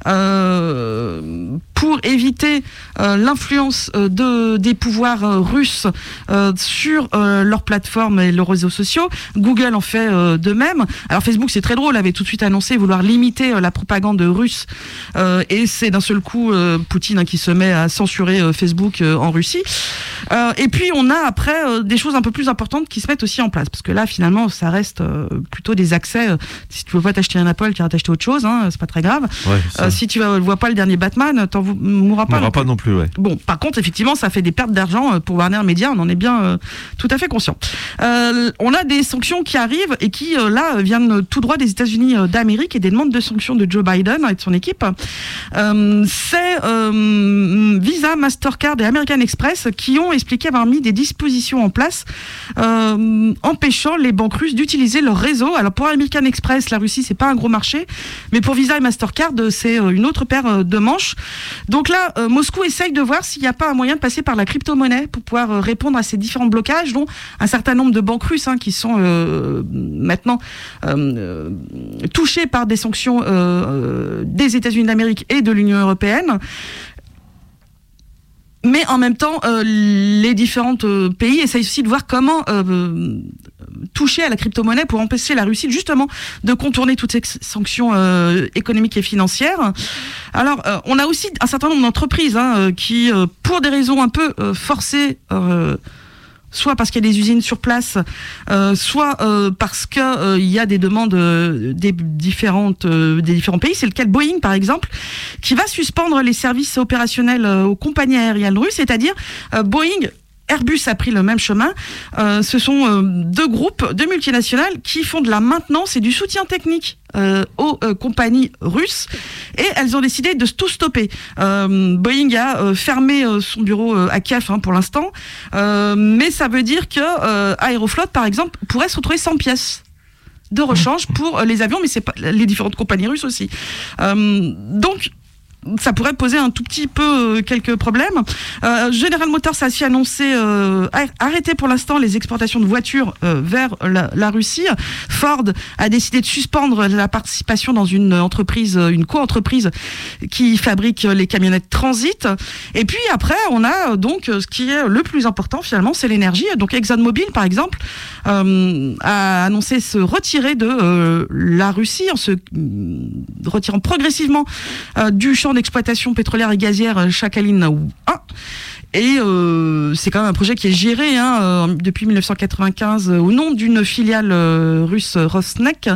Speaker 13: pour éviter l'influence des pouvoirs russes sur leurs plateformes et leurs réseaux sociaux. Google en fait de même. Alors Facebook, c'est très drôle, avait tout de suite annoncé vouloir limiter la propagande russe et c'est d'un seul coup Poutine qui se met à censurer Facebook en Russie. Et puis on a après des choses un peu plus importantes qui se mettent aussi en place, parce que là finalement ça reste plutôt des accès. Si tu veux pas t'acheter un Apple, tu vas t'acheter autre chose, c'est pas très grave. Ouais, si tu vois pas le dernier Batman, t'en mourras pas
Speaker 14: non plus. Ouais.
Speaker 13: Bon, par contre effectivement ça fait des pertes d'argent pour Warner Media, on en est bien tout à fait conscient. On a des sanctions qui arrivent et qui là viennent tout droit des États-Unis d'Amérique et des demandes de sanctions de Joe Biden et de son équipe. C'est Visa, Mastercard et American Express qui ont expliqué avoir mis des dispositions en place empêchant les banques russes d'utiliser leur réseau. Alors pour American Express, la Russie c'est pas un gros marché, mais pour Visa et Mastercard c'est une autre paire de manches. Donc là, Moscou essaye de voir s'il n'y a pas un moyen de passer par la crypto-monnaie pour pouvoir répondre à ces différents blocages, dont un certain nombre de banques russes qui sont maintenant touchées par des sanctions des États-Unis d'Amérique et de l'Union européenne. Mais en même temps, les différents pays essayent aussi de voir comment toucher à la crypto-monnaie pour empêcher la Russie justement de contourner toutes ces sanctions économiques et financières. Alors, on a aussi un certain nombre d'entreprises qui, pour des raisons un peu forcées, soit parce qu'il y a des usines sur place, soit parce que il y a des demandes des différents pays. C'est le cas de Boeing, par exemple, qui va suspendre les services opérationnels aux compagnies aériennes russes, c'est-à-dire Boeing Airbus a pris le même chemin. Ce sont deux groupes, deux multinationales qui font de la maintenance et du soutien technique aux compagnies russes, et elles ont décidé de tout stopper. Boeing a fermé son bureau à Kiev pour l'instant, mais ça veut dire que Aeroflot, par exemple, pourrait se retrouver sans pièces de rechange pour les avions, mais c'est pas les différentes compagnies russes aussi. Donc ça pourrait poser un tout petit peu quelques problèmes. General Motors a aussi annoncé arrêter pour l'instant les exportations de voitures vers la Russie. Ford a décidé de suspendre la participation dans une entreprise, une co-entreprise qui fabrique les camionnettes Transit. Et puis après, on a donc ce qui est le plus important finalement, c'est l'énergie. Donc ExxonMobil, par exemple, a annoncé se retirer de la Russie en se retirant progressivement du champ d'exploitation pétrolière et gazière Sakhalin 1. Et c'est quand même un projet qui est géré depuis 1995 au nom d'une filiale russe Rosneft,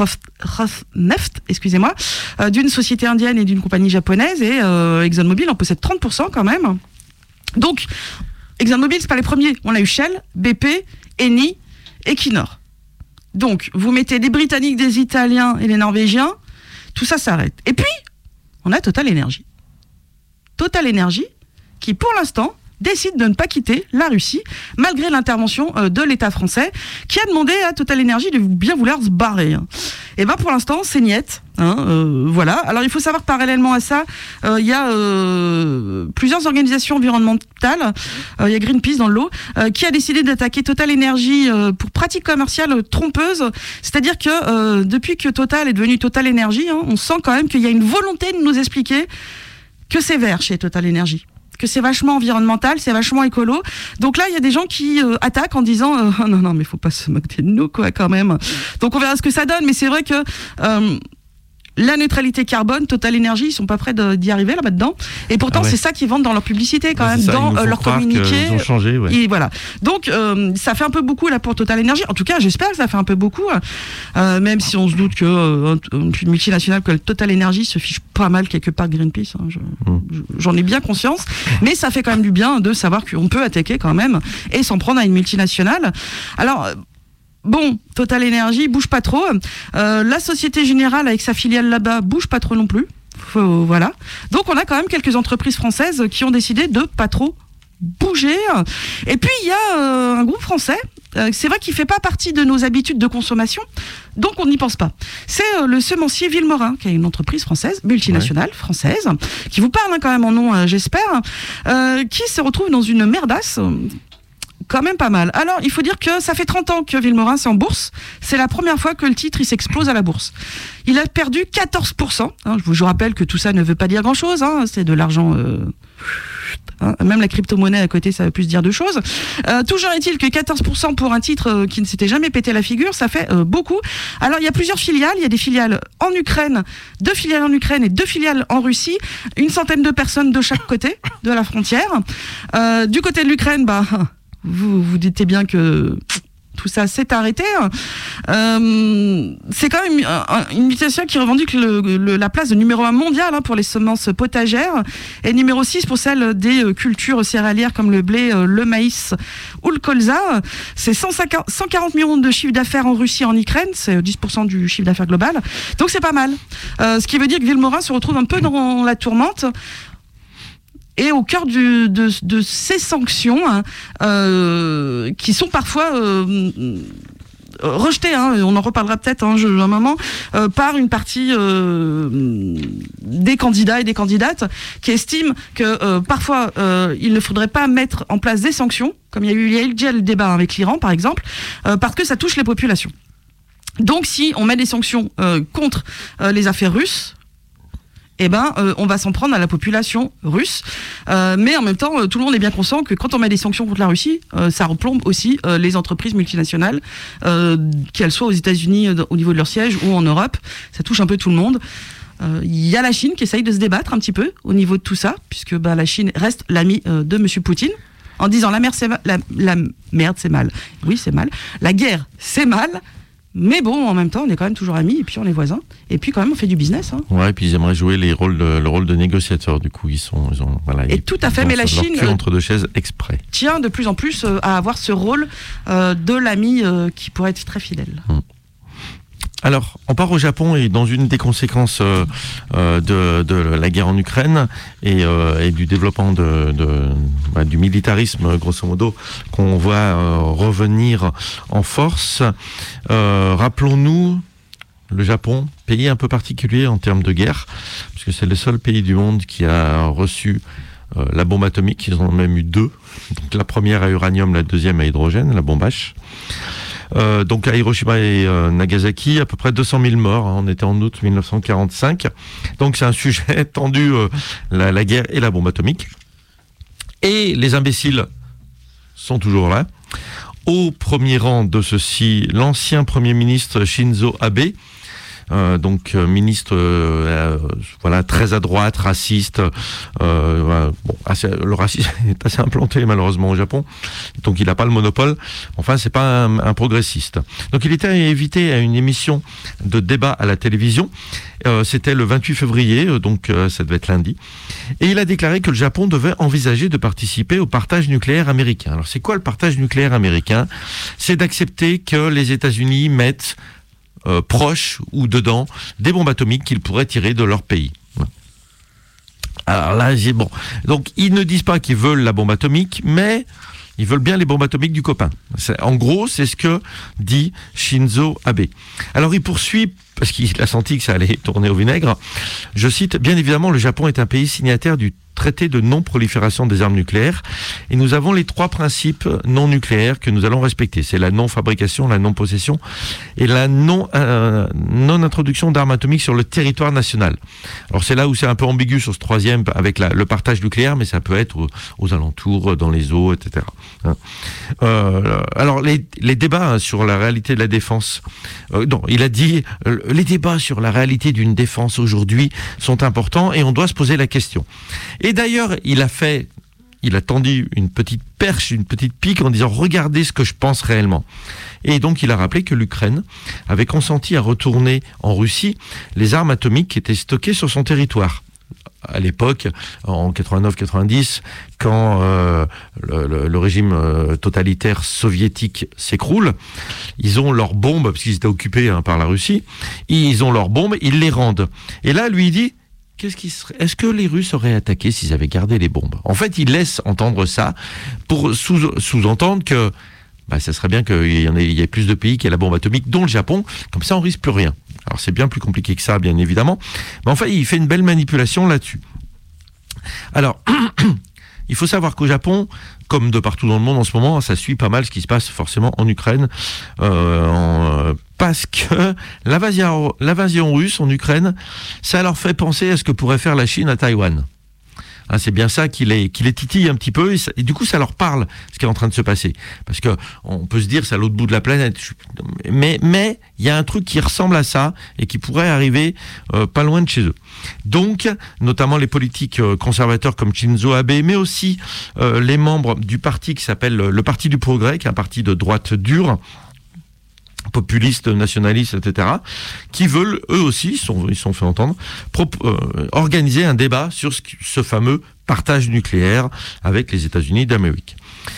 Speaker 13: excusez-moi, d'une société indienne et d'une compagnie japonaise, et ExxonMobil en possède 30% quand même. Donc ExxonMobil, c'est pas les premiers. On a eu Shell, BP, Eni, Equinor. Donc vous mettez des Britanniques, des Italiens et des Norvégiens, tout ça s'arrête. Et puis on a Total Energy. Total Energy qui, pour l'instant, décide de ne pas quitter la Russie, malgré l'intervention de l'État français, qui a demandé à Total Energy de bien vouloir se barrer. Et bien, pour l'instant, c'est niette. Voilà. Alors, il faut savoir, parallèlement à ça, il y a plusieurs organisations environnementales, il y a Greenpeace dans le lot, qui a décidé d'attaquer Total Energy pour pratiques commerciales trompeuses. C'est-à-dire que depuis que Total est devenu Total Energy, on sent quand même qu'il y a une volonté de nous expliquer que c'est vert chez Total Energy, que c'est vachement environnemental, c'est vachement écolo. Donc là, il y a des gens qui attaquent en disant non, mais faut pas se moquer de nous, quoi, quand même. Donc on verra ce que ça donne, mais c'est vrai que la neutralité carbone, Total Energy, ils sont pas prêts d'y arriver là-dedans. Et pourtant, c'est ça qu'ils vendent dans leur publicité quand même, dans leur communiqué.
Speaker 14: Ils ont changé, ouais.
Speaker 13: Et voilà. Donc, ça fait un peu beaucoup là pour Total Energy. En tout cas, j'espère que ça fait un peu beaucoup. Même si on se doute que une multinationale comme Total Energy se fiche pas mal quelque part de Greenpeace. J'en ai bien conscience. Mais ça fait quand même du bien de savoir qu'on peut attaquer quand même et s'en prendre à une multinationale. Alors, bon, Total Energy bouge pas trop. La Société Générale avec sa filiale là-bas bouge pas trop non plus. Voilà. Donc on a quand même quelques entreprises françaises qui ont décidé de pas trop bouger. Et puis il y a un groupe français, c'est vrai qu'il fait pas partie de nos habitudes de consommation, donc on n'y pense pas. C'est le semencier Villemorin, qui est une entreprise française, multinationale française, qui vous parle quand même en nom, j'espère, qui se retrouve dans une merdasse quand même pas mal. Alors, il faut dire que ça fait 30 ans que Villemorin c'est en bourse. C'est la première fois que le titre il s'explose à la bourse. Il a perdu 14%. Je vous rappelle que tout ça ne veut pas dire grand-chose. C'est de l'argent... même la crypto-monnaie à côté, ça veut plus dire deux choses. Toujours est-il que 14% pour un titre qui ne s'était jamais pété la figure, ça fait beaucoup. Alors, il y a plusieurs filiales. Il y a des filiales en Ukraine, 2 filiales en Ukraine et 2 filiales en Russie. Une centaine de personnes de chaque côté de la frontière. Du côté de l'Ukraine, vous dites bien que tout ça s'est arrêté. C'est quand même une mutation qui revendique la place de numéro 1 mondial pour les semences potagères et numéro 6 pour celle des cultures céréalières comme le blé, le maïs ou le colza. C'est 140 millions de chiffre d'affaires en Russie et en Ukraine, c'est 10% du chiffre d'affaires global. Donc c'est pas mal. Ce qui veut dire que Villemorin se retrouve un peu dans la tourmente. Et au cœur de ces sanctions qui sont parfois rejetées, on en reparlera peut-être un moment, par une partie des candidats et des candidates qui estiment que parfois il ne faudrait pas mettre en place des sanctions, comme il y a eu déjà le débat avec l'Iran par exemple, parce que ça touche les populations. Donc si on met des sanctions contre les affaires russes, on va s'en prendre à la population russe. Mais en même temps, tout le monde est bien conscient que quand on met des sanctions contre la Russie, ça replombe aussi les entreprises multinationales, qu'elles soient aux États-Unis au niveau de leur siège ou en Europe. Ça touche un peu tout le monde. Il y a la Chine qui essaye de se débattre un petit peu au niveau de tout ça, puisque la Chine reste l'ami de M. Poutine, en disant la merde c'est mal. Oui, c'est mal. La guerre, c'est mal. Mais bon, en même temps, on est quand même toujours amis, et puis on est voisins, et puis quand même on fait du business. Hein.
Speaker 14: Ouais, et puis ils aimeraient jouer le rôle de négociateur, du coup,
Speaker 13: tout à fait, mais la Chine
Speaker 14: entre deux chaises exprès.
Speaker 13: Tient de plus en plus à avoir ce rôle de l'ami qui pourrait être très fidèle.
Speaker 14: Alors, on part au Japon et dans une des conséquences de la guerre en Ukraine et du développement du militarisme, grosso modo, qu'on voit revenir en force. Rappelons-nous, le Japon, pays un peu particulier en termes de guerre, puisque c'est le seul pays du monde qui a reçu la bombe atomique. Ils en ont même eu 2. Donc, la première à uranium, la deuxième à hydrogène, la bombe H. Donc à Hiroshima et Nagasaki, à peu près 200 000 morts. On était en août 1945. Donc c'est un sujet tendu, la guerre et la bombe atomique. Et les imbéciles sont toujours là. Au premier rang de ceux-ci, l'ancien Premier ministre Shinzo Abe, ministre très à droite, raciste. Le racisme est assez implanté malheureusement au Japon, donc il n'a pas le monopole. Enfin, c'est pas un progressiste. Donc il était invité à une émission de débat à la télévision. C'était le 28 février, donc ça devait être lundi. Et il a déclaré que le Japon devait envisager de participer au partage nucléaire américain. Alors c'est quoi le partage nucléaire américain ? C'est d'accepter que les États-Unis mettent proches ou dedans des bombes atomiques qu'ils pourraient tirer de leur pays. Alors là, bon. Donc ils ne disent pas qu'ils veulent la bombe atomique, mais ils veulent bien les bombes atomiques du copain. En gros, c'est ce que dit Shinzo Abe. Alors il poursuit, parce qu'il a senti que ça allait tourner au vinaigre. Je cite, bien évidemment, le Japon est un pays signataire du traité de non-prolifération des armes nucléaires. Et nous avons les 3 principes non nucléaires que nous allons respecter. C'est la non-fabrication, la non-possession et la non-introduction d'armes atomiques sur le territoire national. Alors c'est là où c'est un peu ambigu sur ce 3e avec le partage nucléaire, mais ça peut être aux alentours, dans les eaux, etc. Alors les débats sur la réalité de la défense, il a dit les débats sur la réalité d'une défense aujourd'hui sont importants et on doit se poser la question. Et d'ailleurs, il a tendu une petite perche, une petite pique en disant « Regardez ce que je pense réellement ». Et donc, il a rappelé que l'Ukraine avait consenti à retourner en Russie les armes atomiques qui étaient stockées sur son territoire. À l'époque, en 89-90, quand le régime totalitaire soviétique s'écroule, ils ont leurs bombes, parce qu'ils étaient occupés par la Russie, ils ont leurs bombes, ils les rendent. Et là, lui, il dit... Est-ce que les Russes auraient attaqué s'ils avaient gardé les bombes ? En fait, il laisse entendre ça pour sous-entendre que ça serait bien qu'il y ait plus de pays qui aient la bombe atomique, dont le Japon. Comme ça, on risque plus rien. Alors, c'est bien plus compliqué que ça, bien évidemment. Mais enfin, il fait une belle manipulation là-dessus. Alors, il faut savoir qu'au Japon, comme de partout dans le monde en ce moment, ça suit pas mal ce qui se passe forcément en Ukraine, parce que l'invasion russe en Ukraine, ça leur fait penser à ce que pourrait faire la Chine à Taïwan. C'est bien ça qui les titille un petit peu, et du coup ça leur parle ce qui est en train de se passer. Parce que on peut se dire c'est à l'autre bout de la planète, mais il y a un truc qui ressemble à ça et qui pourrait arriver pas loin de chez eux. Donc, notamment les politiques conservateurs comme Shinzo Abe, mais aussi les membres du parti qui s'appelle le Parti du Progrès, qui est un parti de droite dure, populistes, nationalistes, etc., qui veulent, eux aussi, ils sont fait entendre, organiser un débat sur ce fameux partage nucléaire avec les États-Unis d'Amérique.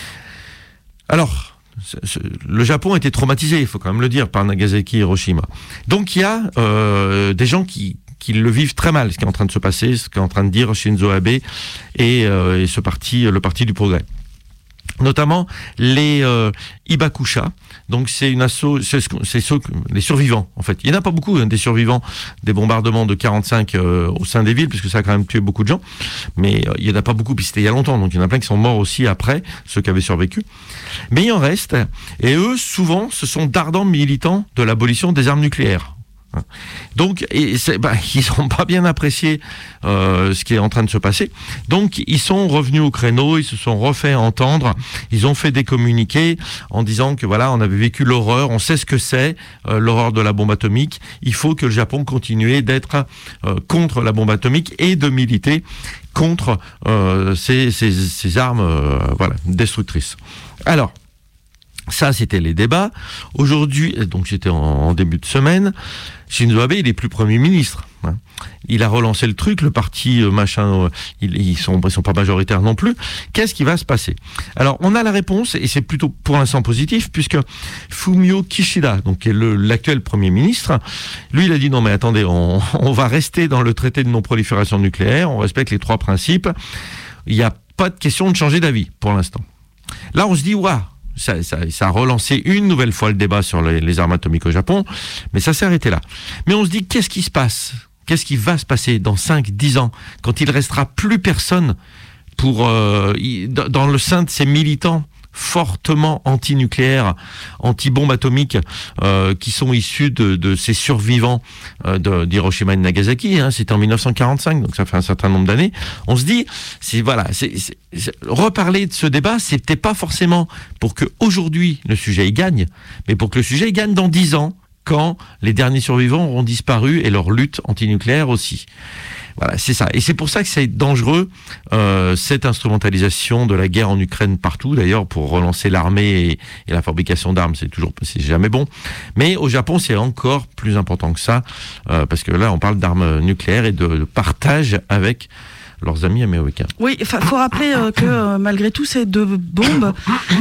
Speaker 14: Alors, le Japon a été traumatisé, il faut quand même le dire, par Nagasaki et Hiroshima. Donc il y a des gens qui le vivent très mal, ce qui est en train de se passer, ce qu'est en train de dire Shinzo Abe et ce parti, le Parti du Progrès. Notamment les Hibakusha, donc c'est une asso, c'est les survivants en fait. Il n'y en a pas beaucoup des survivants des bombardements de 45 au sein des villes, puisque ça a quand même tué beaucoup de gens, mais il n'y en a pas beaucoup, puis c'était il y a longtemps, donc il y en a plein qui sont morts aussi après, ceux qui avaient survécu. Mais il en reste, et eux, souvent, ce sont d'ardents militants de l'abolition des armes nucléaires. Donc, ils n'ont pas bien apprécié ce qui est en train de se passer. Donc, ils sont revenus au créneau, ils se sont refait entendre, ils ont fait des communiqués en disant que voilà, on avait vécu l'horreur, on sait ce que c'est, l'horreur de la bombe atomique. Il faut que le Japon continue d'être contre la bombe atomique et de militer contre ces armes destructrices. Alors, Ça, c'était les débats. Aujourd'hui, donc c'était en début de semaine, Shinzo Abe, il est plus Premier ministre. Hein. Il a relancé le truc, le parti ils sont pas majoritaires non plus. Qu'est-ce qui va se passer? Alors, on a la réponse, et c'est plutôt pour l'instant positif, puisque Fumio Kishida, donc qui est l'actuel Premier ministre, lui, il a dit non mais attendez, on va rester dans le traité de non-prolifération nucléaire, on respecte les 3 principes. Il n'y a pas de question de changer d'avis pour l'instant. Là, on se dit waouh. Ça a relancé une nouvelle fois le débat sur les armes atomiques au Japon, mais ça s'est arrêté là. Mais on se dit, qu'est-ce qui se passe? Qu'est-ce qui va se passer dans 5-10 ans, quand il restera plus personne dans le sein de ces militants fortement anti-nucléaires, anti-bombes atomiques, qui sont issus de ces survivants d'Hiroshima et de Nagasaki, hein, c'était en 1945, donc ça fait un certain nombre d'années. On se dit, reparler de ce débat, c'était pas forcément pour que aujourd'hui le sujet y gagne, mais pour que le sujet y gagne dans 10 ans, quand les derniers survivants auront disparu et leur lutte anti-nucléaire aussi. Voilà, c'est ça. Et c'est pour ça que c'est dangereux, cette instrumentalisation de la guerre en Ukraine partout, d'ailleurs, pour relancer l'armée et la fabrication d'armes, c'est jamais bon. Mais au Japon, c'est encore plus important que ça, parce que là, on parle d'armes nucléaires et de partage avec leurs amis américains. Oui,
Speaker 13: il faut rappeler que malgré tout, ces 2 bombes,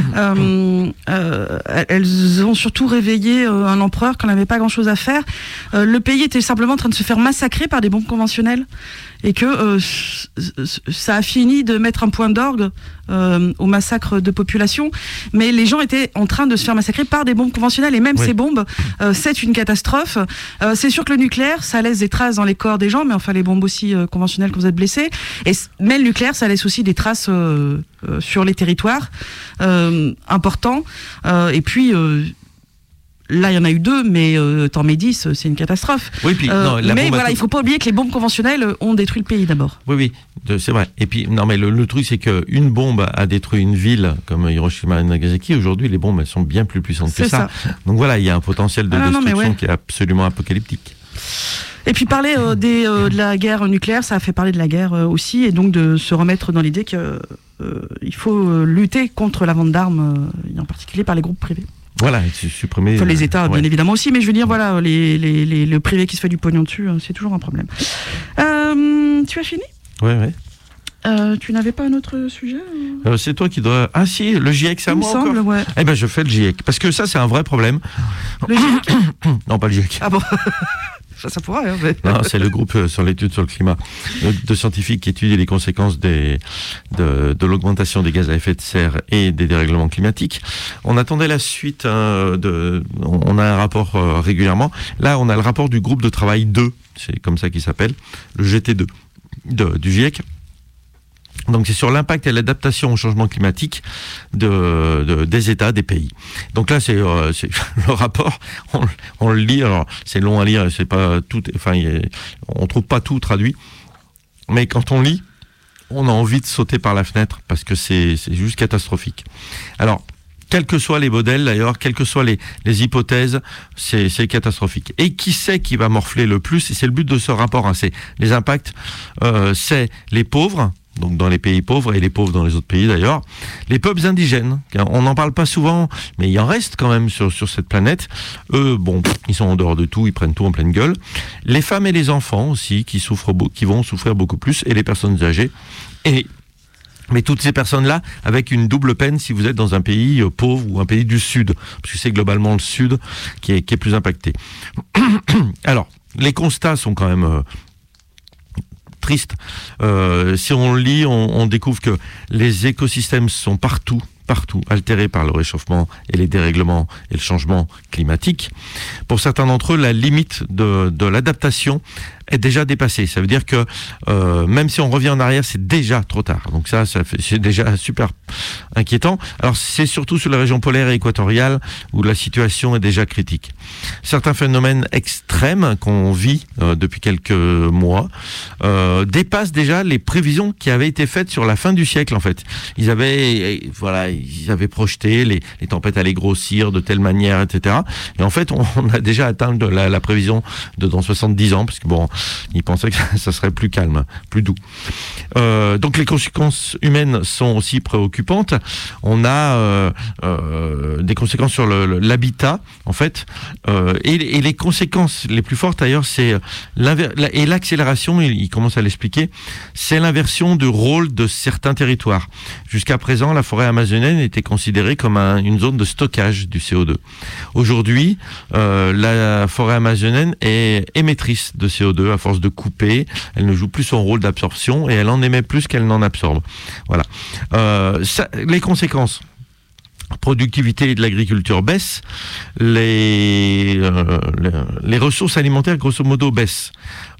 Speaker 13: elles ont surtout réveillé un empereur qui n'avait pas grand-chose à faire. Le pays était simplement en train de se faire massacrer par des bombes conventionnelles, et que ça a fini de mettre un point d'orgue au massacre de population, mais les gens étaient en train de se faire massacrer par des bombes conventionnelles, et même ces bombes, c'est une catastrophe. C'est sûr que le nucléaire, ça laisse des traces dans les corps des gens, mais enfin les bombes aussi conventionnelles quand vous êtes blessés, mais le nucléaire, ça laisse aussi des traces sur les territoires importants, et puis là, il y en a eu 2, mais t'en mets 10, c'est une catastrophe. Oui, puis, mais voilà, il faut pas oublier que les bombes conventionnelles ont détruit le pays d'abord.
Speaker 14: Oui, c'est vrai. Et puis, non, mais le truc, c'est qu'une bombe a détruit une ville comme Hiroshima et Nagasaki. Aujourd'hui, les bombes, elles sont bien plus puissantes que ça. Donc voilà, il y a un potentiel de destruction qui est absolument apocalyptique.
Speaker 13: Et puis parler de la guerre nucléaire, ça a fait parler de la guerre aussi, et donc de se remettre dans l'idée qu'il faut lutter contre la vente d'armes, en particulier par les groupes privés.
Speaker 14: Voilà, supprimer...
Speaker 13: Enfin, les États, bien évidemment aussi, mais je veux dire, voilà, le privé qui se fait du pognon dessus, c'est toujours un problème. Tu as fini ?
Speaker 14: Oui.
Speaker 13: Tu n'avais pas un autre sujet ?
Speaker 14: C'est toi qui dois... Ah si, le GIEC, c'est à moi
Speaker 13: encore ? Ouais.
Speaker 14: Eh ben, je fais le GIEC, parce que ça, c'est un vrai problème.
Speaker 13: Le GIEC ?
Speaker 14: Non, pas le GIEC.
Speaker 13: Ah bon ? Ça pourra, hein, mais...
Speaker 14: Non, c'est le groupe sur l'étude sur le climat, de scientifiques qui étudient les conséquences de l'augmentation des gaz à effet de serre et des dérèglements climatiques. On attendait la suite, on a un rapport régulièrement. Là, on a le rapport du groupe de travail 2, c'est comme ça qu'il s'appelle, le GT2 du GIEC. Donc c'est sur l'impact et l'adaptation au changement climatique des États, des pays. Donc là c'est le rapport, on le lit, alors c'est long à lire, c'est pas tout, enfin on trouve pas tout traduit, mais quand on lit, on a envie de sauter par la fenêtre parce que c'est juste catastrophique. Alors quels que soient les modèles d'ailleurs, quelles que soient les hypothèses, c'est catastrophique. Et qui c'est qui va morfler le plus? Et c'est le but de ce rapport, hein, c'est les impacts, c'est les pauvres, donc dans les pays pauvres, et les pauvres dans les autres pays d'ailleurs, les peuples indigènes, on n'en parle pas souvent, mais il en reste quand même sur cette planète. Eux, bon, ils sont en dehors de tout, ils prennent tout en pleine gueule. Les femmes et les enfants aussi, qui vont souffrir beaucoup plus, et les personnes âgées. Mais toutes ces personnes-là, avec une double peine si vous êtes dans un pays pauvre ou un pays du Sud, parce que c'est globalement le Sud qui est plus impacté. Alors, les constats sont quand même... triste. Si on le lit, on découvre que les écosystèmes sont partout altérés par le réchauffement et les dérèglements et le changement climatique. Pour certains d'entre eux, la limite de l'adaptation est déjà dépassée. Ça veut dire que même si on revient en arrière, c'est déjà trop tard. Donc c'est déjà super inquiétant. Alors c'est surtout sur la région polaire et équatoriale où la situation est déjà critique. Certains phénomènes extrêmes qu'on vit depuis quelques mois dépassent déjà les prévisions qui avaient été faites sur la fin du siècle en fait. Ils avaient projeté les tempêtes allaient grossir de telle manière, etc. Et en fait, on a déjà atteint la prévision de dans 70 ans, parce que bon, ils pensaient que ça serait plus calme, plus doux. Donc les conséquences humaines sont aussi préoccupantes. On a des conséquences sur l'habitat, en fait, et les conséquences les plus fortes d'ailleurs, c'est et l'accélération, il commence à l'expliquer, c'est l'inversion de rôle de certains territoires. Jusqu'à présent, la forêt amazonienne était considérée comme une zone de stockage du CO2. Aujourd'hui, la forêt amazonienne est émettrice de CO2 à force de couper. Elle ne joue plus son rôle d'absorption et elle en émet plus qu'elle n'en absorbe. Voilà. Les conséquences. Productivité de l'agriculture baisse, les ressources alimentaires grosso modo baissent.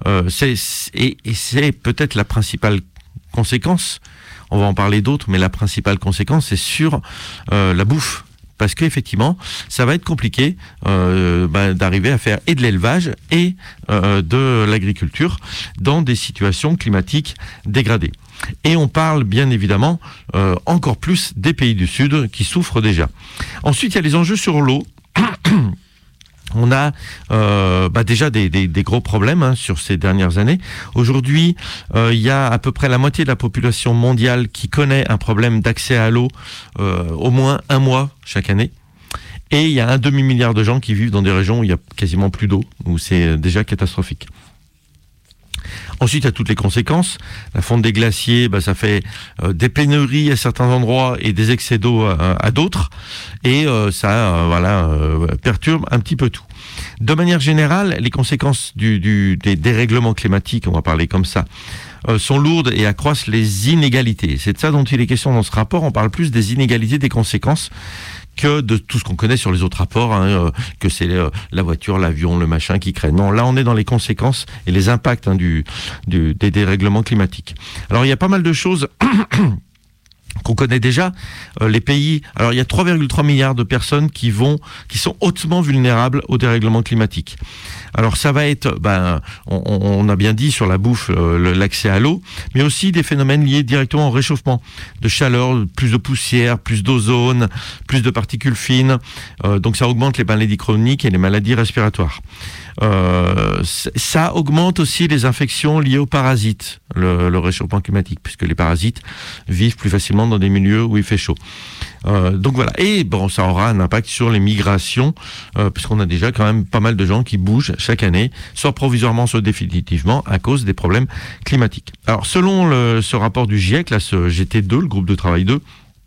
Speaker 14: C'est peut-être la principale conséquence. On va en parler d'autres, mais la principale conséquence, c'est sur la bouffe. Parce qu'effectivement, ça va être compliqué d'arriver à faire et de l'élevage et de l'agriculture dans des situations climatiques dégradées. Et on parle bien évidemment encore plus des pays du Sud qui souffrent déjà. Ensuite, il y a les enjeux sur l'eau. On a déjà des gros problèmes sur ces dernières années. Aujourd'hui, il y a à peu près la moitié de la population mondiale qui connaît un problème d'accès à l'eau au moins un mois chaque année. Et il y a 1 demi-milliard de gens qui vivent dans des régions où il y a quasiment plus d'eau, où c'est déjà catastrophique. Ensuite, il y a toutes les conséquences. La fonte des glaciers, ça fait des pénuries à certains endroits et des excès d'eau à d'autres. Et ça perturbe un petit peu tout. De manière générale, les conséquences des dérèglements climatiques, on va parler comme ça, sont lourdes et accroissent les inégalités. C'est de ça dont il est question dans ce rapport. On parle plus des inégalités, des conséquences, que de tout ce qu'on connaît sur les autres rapports, que c'est la voiture, l'avion, le machin qui crée. Non, là on est dans les conséquences et les impacts des dérèglements climatiques. Alors il y a pas mal de choses qu'on connaît déjà. Les pays, alors il y a 3,3 milliards de personnes qui sont hautement vulnérables au dérèglement climatique. Alors ça va être, on a bien dit sur la bouffe, l'accès à l'eau, mais aussi des phénomènes liés directement au réchauffement, de chaleur, plus de poussière, plus d'ozone, plus de particules fines. Donc ça augmente les maladies chroniques et les maladies respiratoires. Ça augmente aussi les infections liées aux parasites, le réchauffement climatique, puisque les parasites vivent plus facilement dans des milieux où il fait chaud. Donc voilà. Et ça aura un impact sur les migrations, puisqu'on a déjà quand même pas mal de gens qui bougent chaque année, soit provisoirement, soit définitivement, à cause des problèmes climatiques. Alors selon ce rapport du GIEC, là, ce GT2, le groupe de travail 2,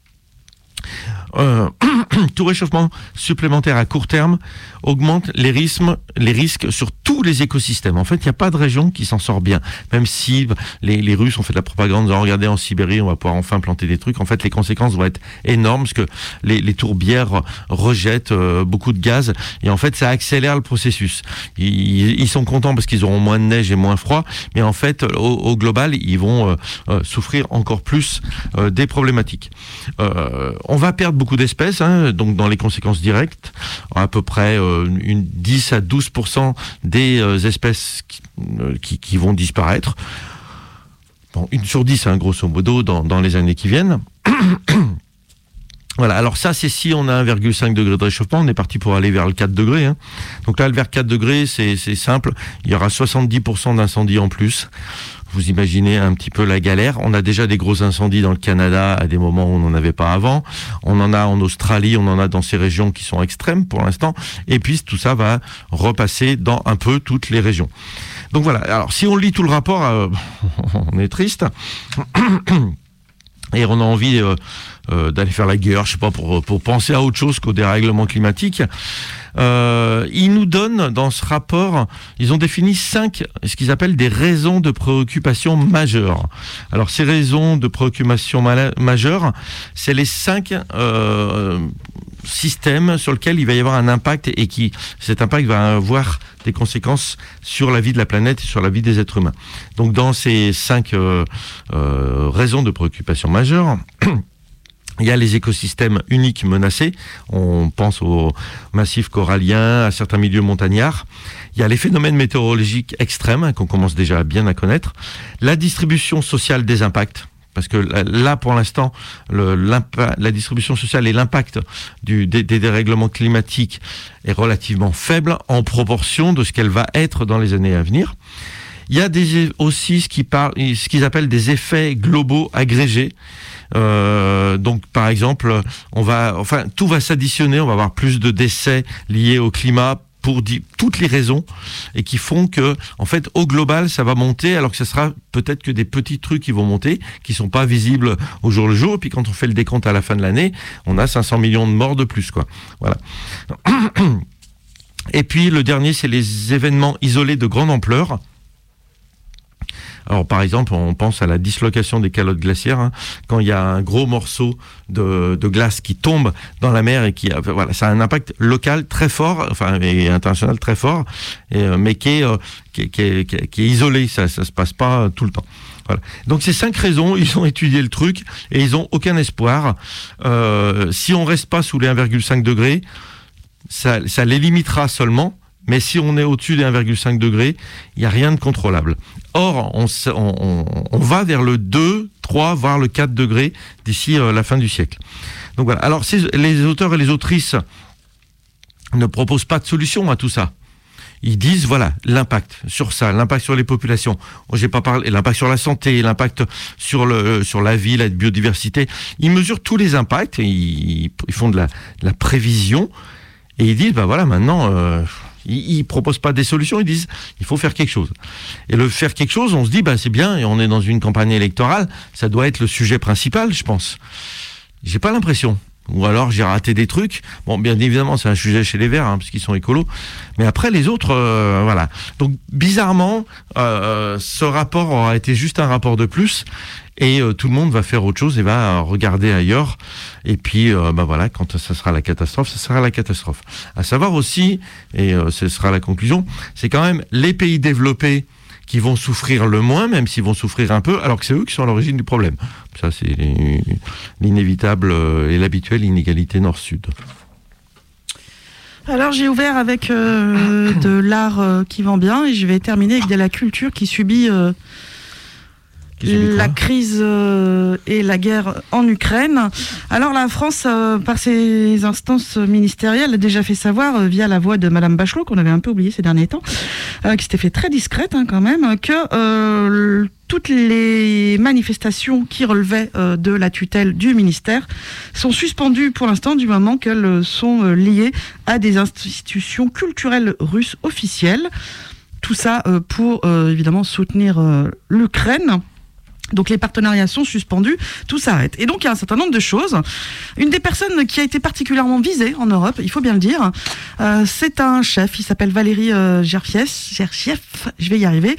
Speaker 14: tout réchauffement supplémentaire à court terme augmente les risques sur tous les écosystèmes. En fait, il n'y a pas de région qui s'en sort bien. Même si les Russes ont fait de la propagande, regardez en Sibérie, on va pouvoir enfin planter des trucs. En fait, les conséquences vont être énormes parce que les tourbières rejettent beaucoup de gaz et en fait, ça accélère le processus. Ils sont contents parce qu'ils auront moins de neige et moins froid, mais en fait, au global, ils vont souffrir encore plus des problématiques. On va perdre beaucoup d'espèces, donc dans les conséquences directes, à peu près 10 à 12% des espèces qui vont disparaître. Bon, 1 sur 10, grosso modo, dans les années qui viennent. Voilà, alors ça, c'est si on a 1,5 degré de réchauffement, on est parti pour aller vers le 4 degrés. Donc là, vers 4 degrés, c'est simple, il y aura 70% d'incendies en plus. Vous imaginez un petit peu la galère. On a déjà des gros incendies dans le Canada à des moments où on n'en avait pas avant. On en a en Australie, on en a dans ces régions qui sont extrêmes pour l'instant. Et puis tout ça va repasser dans un peu toutes les régions. Donc voilà, alors si on lit tout le rapport, on est triste. Et on a envie d'aller faire la guerre, je sais pas, pour penser à autre chose qu'au dérèglement climatique. Ils nous donnent, dans ce rapport, ils ont défini 5, ce qu'ils appellent des raisons de préoccupation majeures. Alors, ces raisons de préoccupation majeures, c'est les 5 systèmes sur lesquels il va y avoir un impact et cet impact va avoir des conséquences sur la vie de la planète et sur la vie des êtres humains. Donc, dans ces 5 raisons de préoccupation majeures, il y a les écosystèmes uniques menacés. On pense aux massifs coralliens, à certains milieux montagnards. Il y a les phénomènes météorologiques extrêmes qu'on commence déjà bien à connaître. La distribution sociale des impacts. Parce que là, pour l'instant, la distribution sociale et l'impact des dérèglements climatiques est relativement faible en proportion de ce qu'elle va être dans les années à venir. Il y a aussi ce qu'ils appellent des effets globaux agrégés. Donc par exemple, tout va s'additionner, on va avoir plus de décès liés au climat pour toutes les raisons, et qui font que, en fait, au global, ça va monter, alors que ce sera peut-être que des petits trucs qui vont monter, qui sont pas visibles au jour le jour, et puis quand on fait le décompte à la fin de l'année, on a 500 millions de morts de plus, quoi. Voilà. Et puis le dernier, c'est les événements isolés de grande ampleur. Alors par exemple, on pense à la dislocation des calottes glaciaires, hein, quand il y a un gros morceau de glace qui tombe dans la mer et ça a un impact local très fort, et international très fort, mais qui est isolé, ça se passe pas tout le temps. Voilà. Donc ces 5 raisons, ils ont étudié le truc et ils ont aucun espoir. Si on reste pas sous les 1,5 degrés, ça les limitera seulement. Mais si on est au-dessus des 1,5 degrés, il n'y a rien de contrôlable. Or, on va vers le 2, 3, voire le 4 degrés d'ici la fin du siècle. Donc voilà. Alors, les auteurs et les autrices ne proposent pas de solution à tout ça. Ils disent, voilà, l'impact sur ça, l'impact sur les populations. J'ai pas parlé, l'impact sur la santé, l'impact sur la vie, la biodiversité. Ils mesurent tous les impacts, ils font de la prévision, et ils disent, voilà, maintenant... Ils proposent pas des solutions, ils disent il faut faire quelque chose. Et le faire quelque chose, on se dit c'est bien, et on est dans une campagne électorale, ça doit être le sujet principal, je pense. J'ai pas l'impression. Ou alors j'ai raté des trucs. Bon, bien évidemment, c'est un sujet chez les Verts, parce qu'ils sont écolos. Mais après, les autres, voilà. Donc, bizarrement, ce rapport aura été juste un rapport de plus. Et tout le monde va faire autre chose et va regarder ailleurs. Et puis, voilà, quand ça sera la catastrophe, ça sera la catastrophe. À savoir aussi, et ce sera la conclusion, c'est quand même les pays développés qui vont souffrir le moins, même s'ils vont souffrir un peu, alors que c'est eux qui sont à l'origine du problème. Ça, c'est l'inévitable et l'habituelle inégalité nord-sud.
Speaker 13: Alors j'ai ouvert avec de l'art qui vend bien, et je vais terminer avec de la culture qui subit... la crise et la guerre en Ukraine. Alors la France, par ses instances ministérielles, a déjà fait savoir, via la voix de Madame Bachelot, qu'on avait un peu oublié ces derniers temps, qui s'était fait très discrète quand même, que toutes les manifestations qui relevaient de la tutelle du ministère sont suspendues pour l'instant, du moment qu'elles sont liées à des institutions culturelles russes officielles. Tout ça pour évidemment soutenir l'Ukraine. Donc les partenariats sont suspendus, tout s'arrête. Et donc il y a un certain nombre de choses. Une des personnes qui a été particulièrement visée en Europe, il faut bien le dire, c'est un chef, il s'appelle Valéry Gergiev, je vais y arriver.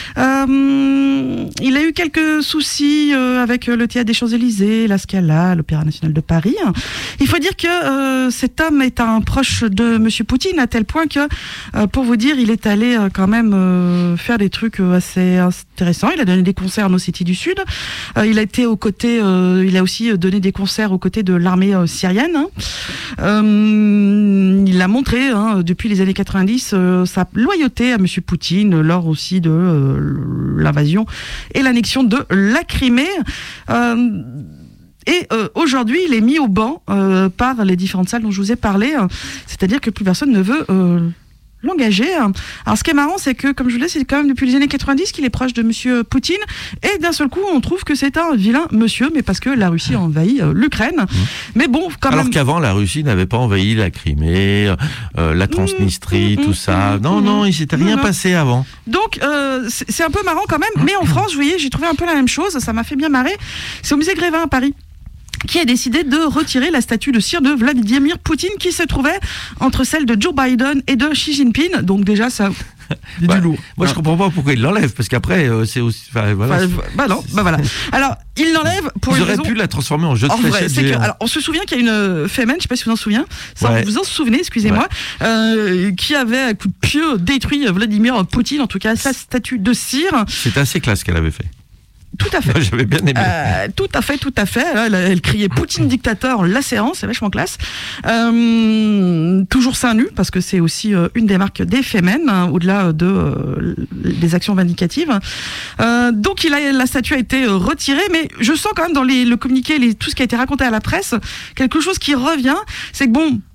Speaker 13: Il a eu quelques soucis avec le Théâtre des Champs-Élysées, la Scala, l'Opéra National de Paris. Il faut dire que cet homme est un proche de Monsieur Poutine, à tel point que, pour vous dire, il est allé quand même faire des trucs assez intéressants. Il a donné des concerts en Ossétie du Sud. Il a été aux côtés, il a aussi donné des concerts aux côtés de l'armée syrienne. Il a montré depuis les années 90 sa loyauté à Monsieur Poutine lors aussi de l'invasion et l'annexion de la Crimée. Et aujourd'hui, il est mis au banc par les différentes salles dont je vous ai parlé. C'est-à-dire que plus personne ne veut l'engager. Alors ce qui est marrant, c'est que, comme je vous le dis, c'est quand même depuis les années 90 qu'il est proche de Monsieur Poutine, et d'un seul coup on trouve que c'est un vilain monsieur, mais parce que la Russie a envahi l'Ukraine. Mais bon, quand même...
Speaker 14: Alors qu'avant, la Russie n'avait pas envahi la Crimée, la Transnistrie, tout ça. Non, il s'était rien passé avant.
Speaker 13: Donc c'est un peu marrant quand même, mais en France, vous voyez, j'ai trouvé un peu la même chose, ça m'a fait bien marrer. C'est au musée Grévin à Paris qui a décidé de retirer la statue de cire de Vladimir Poutine qui se trouvait entre celle de Joe Biden et de Xi Jinping. Donc déjà, ça... du lourd.
Speaker 14: Moi, je comprends pas pourquoi il l'enlève, parce qu'après, c'est aussi... voilà.
Speaker 13: Voilà. Alors, il l'enlève pour
Speaker 14: Ils
Speaker 13: une
Speaker 14: auraient
Speaker 13: raison...
Speaker 14: pu la transformer en jeu de fléchettes.
Speaker 13: Alors, on se souvient qu'il y a une Femen, je sais pas si vous en souvenez, vous en souvenez, excusez-moi, qui avait à coup de pied détruit Vladimir Poutine, en tout cas sa statue de cire.
Speaker 14: C'est assez classe qu'elle avait fait.
Speaker 13: Tout à fait.
Speaker 14: Moi, j'avais bien aimé.
Speaker 13: Tout à fait. Elle criait Poutine dictateur en lacérant, c'est vachement classe. Toujours seins nus, parce que c'est aussi une des marques des Femen, au-delà des actions vindicatives. Donc la statue a été retirée, mais je sens quand même dans le communiqué, tout ce qui a été raconté à la presse, quelque chose qui revient, c'est que bon,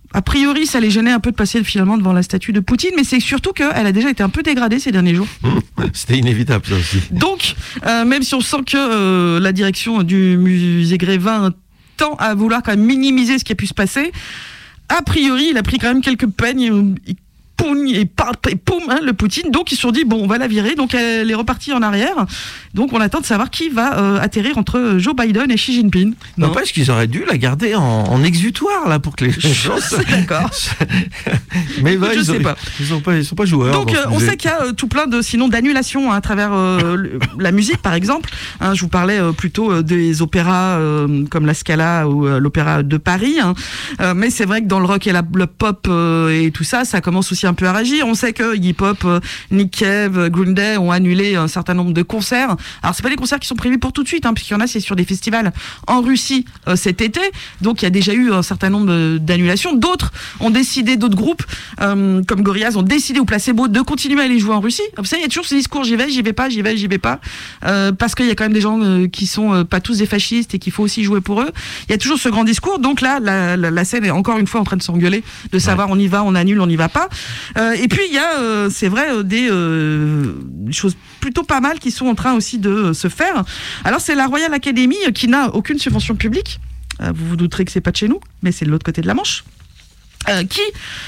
Speaker 13: A priori, ça les gênait un peu de passer finalement devant la statue de Poutine, mais c'est surtout qu'elle a déjà été un peu dégradée ces derniers jours.
Speaker 14: C'était inévitable, ça aussi.
Speaker 13: Donc, même si on sent que la direction du musée Grévin tend à vouloir quand même minimiser ce qui a pu se passer, a priori, il a pris quand même quelques peignes. Et poum, hein, le Poutine. Donc ils se sont dit bon, on va la virer. Donc elle est repartie en arrière. Donc on attend de savoir qui va atterrir entre Joe Biden et Xi Jinping.
Speaker 14: N'empêche qu'ils auraient dû la garder en exutoire là pour que les gens.
Speaker 13: D'accord.
Speaker 14: Mais bah,
Speaker 13: je sais pas.
Speaker 14: Ils sont pas joueurs.
Speaker 13: Donc on sait qu'il y a tout plein de d'annulations à travers la musique par exemple. Hein, je vous parlais plutôt des opéras comme la Scala ou l'opéra de Paris. Hein. Mais c'est vrai que dans le rock et le pop et tout ça, ça commence aussi un peu à réagir. On sait que Iggy Pop, Nick Cave, Green Day ont annulé un certain nombre de concerts. Alors c'est pas des concerts qui sont prévus pour tout de suite, hein, puisqu'il y en a c'est sur des festivals en Russie cet été. Donc il y a déjà eu un certain nombre d'annulations. D'autres groupes comme Gorillaz ont décidé ou Placebo de continuer à aller jouer en Russie. Vous savez, il y a toujours ce discours j'y vais pas, parce qu'il y a quand même des gens qui sont pas tous des fascistes et qu'il faut aussi jouer pour eux. Il y a toujours ce grand discours. Donc là, la scène est encore une fois en train de s'engueuler, de savoir on y va, on annule, on n'y va pas. Et puis il y a, c'est vrai, des choses plutôt pas mal qui sont en train aussi de se faire. Alors c'est la Royal Academy qui n'a aucune subvention publique. Vous vous douterez que c'est pas de chez nous, mais c'est de l'autre côté de la Manche. Qui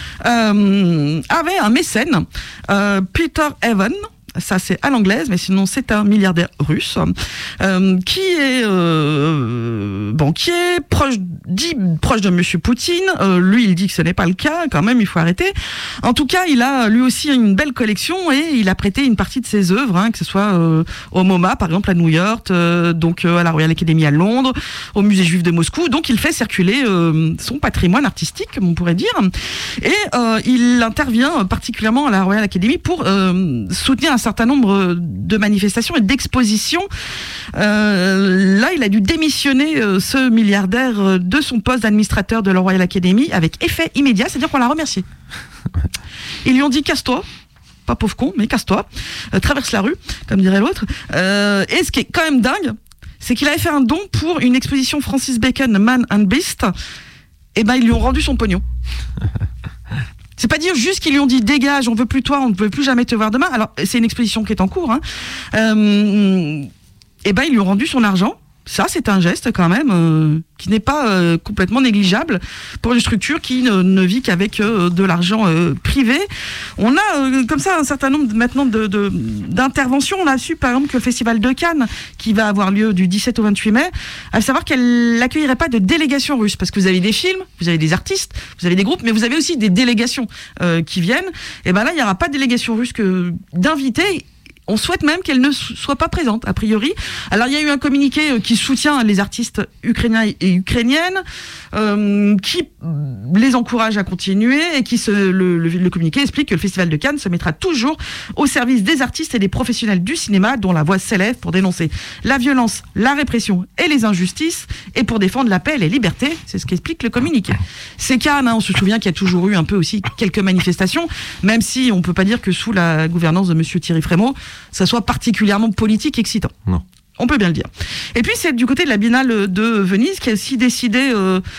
Speaker 13: avait un mécène, Peter Evan. Ça c'est à l'anglaise, mais sinon c'est un milliardaire russe qui est banquier, proche de Monsieur Poutine. Lui, il dit que ce n'est pas le cas. Quand même, il faut arrêter. En tout cas, il a lui aussi une belle collection et il a prêté une partie de ses œuvres, hein, que ce soit au MoMA, par exemple à New York, donc à la Royal Academy à Londres, au Musée Juif de Moscou. Donc, il fait circuler son patrimoine artistique, comme on pourrait dire, et il intervient particulièrement à la Royal Academy pour soutenir un certain nombre de manifestations et d'expositions. Là, il a dû démissionner, ce milliardaire, de son poste d'administrateur de la Royal Academy avec effet immédiat, c'est-à-dire qu'on l'a remercié. Ils lui ont dit casse-toi, pas pauvre con, mais casse-toi, traverse la rue, comme dirait l'autre. Et ce qui est quand même dingue, c'est qu'il avait fait un don pour une exposition Francis Bacon, Man and Beast. Et ben ils lui ont rendu son pognon. C'est pas dire juste qu'ils lui ont dit dégage, on veut plus toi, on ne peut plus jamais te voir demain. Alors c'est une exposition qui est en cours, hein. Et ben ils lui ont rendu son argent. Ça, c'est un geste quand même qui n'est pas complètement négligeable pour une structure qui ne vit qu'avec de l'argent privé. On a comme ça un certain nombre maintenant d'interventions. On a su par exemple que le Festival de Cannes, qui va avoir lieu du 17 au 28 mai, à savoir qu'elle n'accueillerait pas de délégation russe, parce que vous avez des films, vous avez des artistes, vous avez des groupes, mais vous avez aussi des délégations qui viennent. Et ben là, il n'y aura pas de délégation russe que d'invités. On souhaite même qu'elle ne soit pas présente, a priori. Alors, il y a eu un communiqué qui soutient les artistes ukrainiens et ukrainiennes, qui les encourage à continuer, et qui le communiqué explique que le Festival de Cannes se mettra toujours au service des artistes et des professionnels du cinéma dont la voix s'élève pour dénoncer la violence, la répression et les injustices, et pour défendre la paix et les libertés. C'est ce qu'explique le communiqué. C'est Cannes, hein, on se souvient qu'il y a toujours eu un peu aussi quelques manifestations, même si on peut pas dire que sous la gouvernance de Monsieur Thierry Frémaux, ça soit particulièrement politique excitant. Non. On peut bien le dire. Et puis c'est du côté de la Biennale de Venise qui a aussi décidé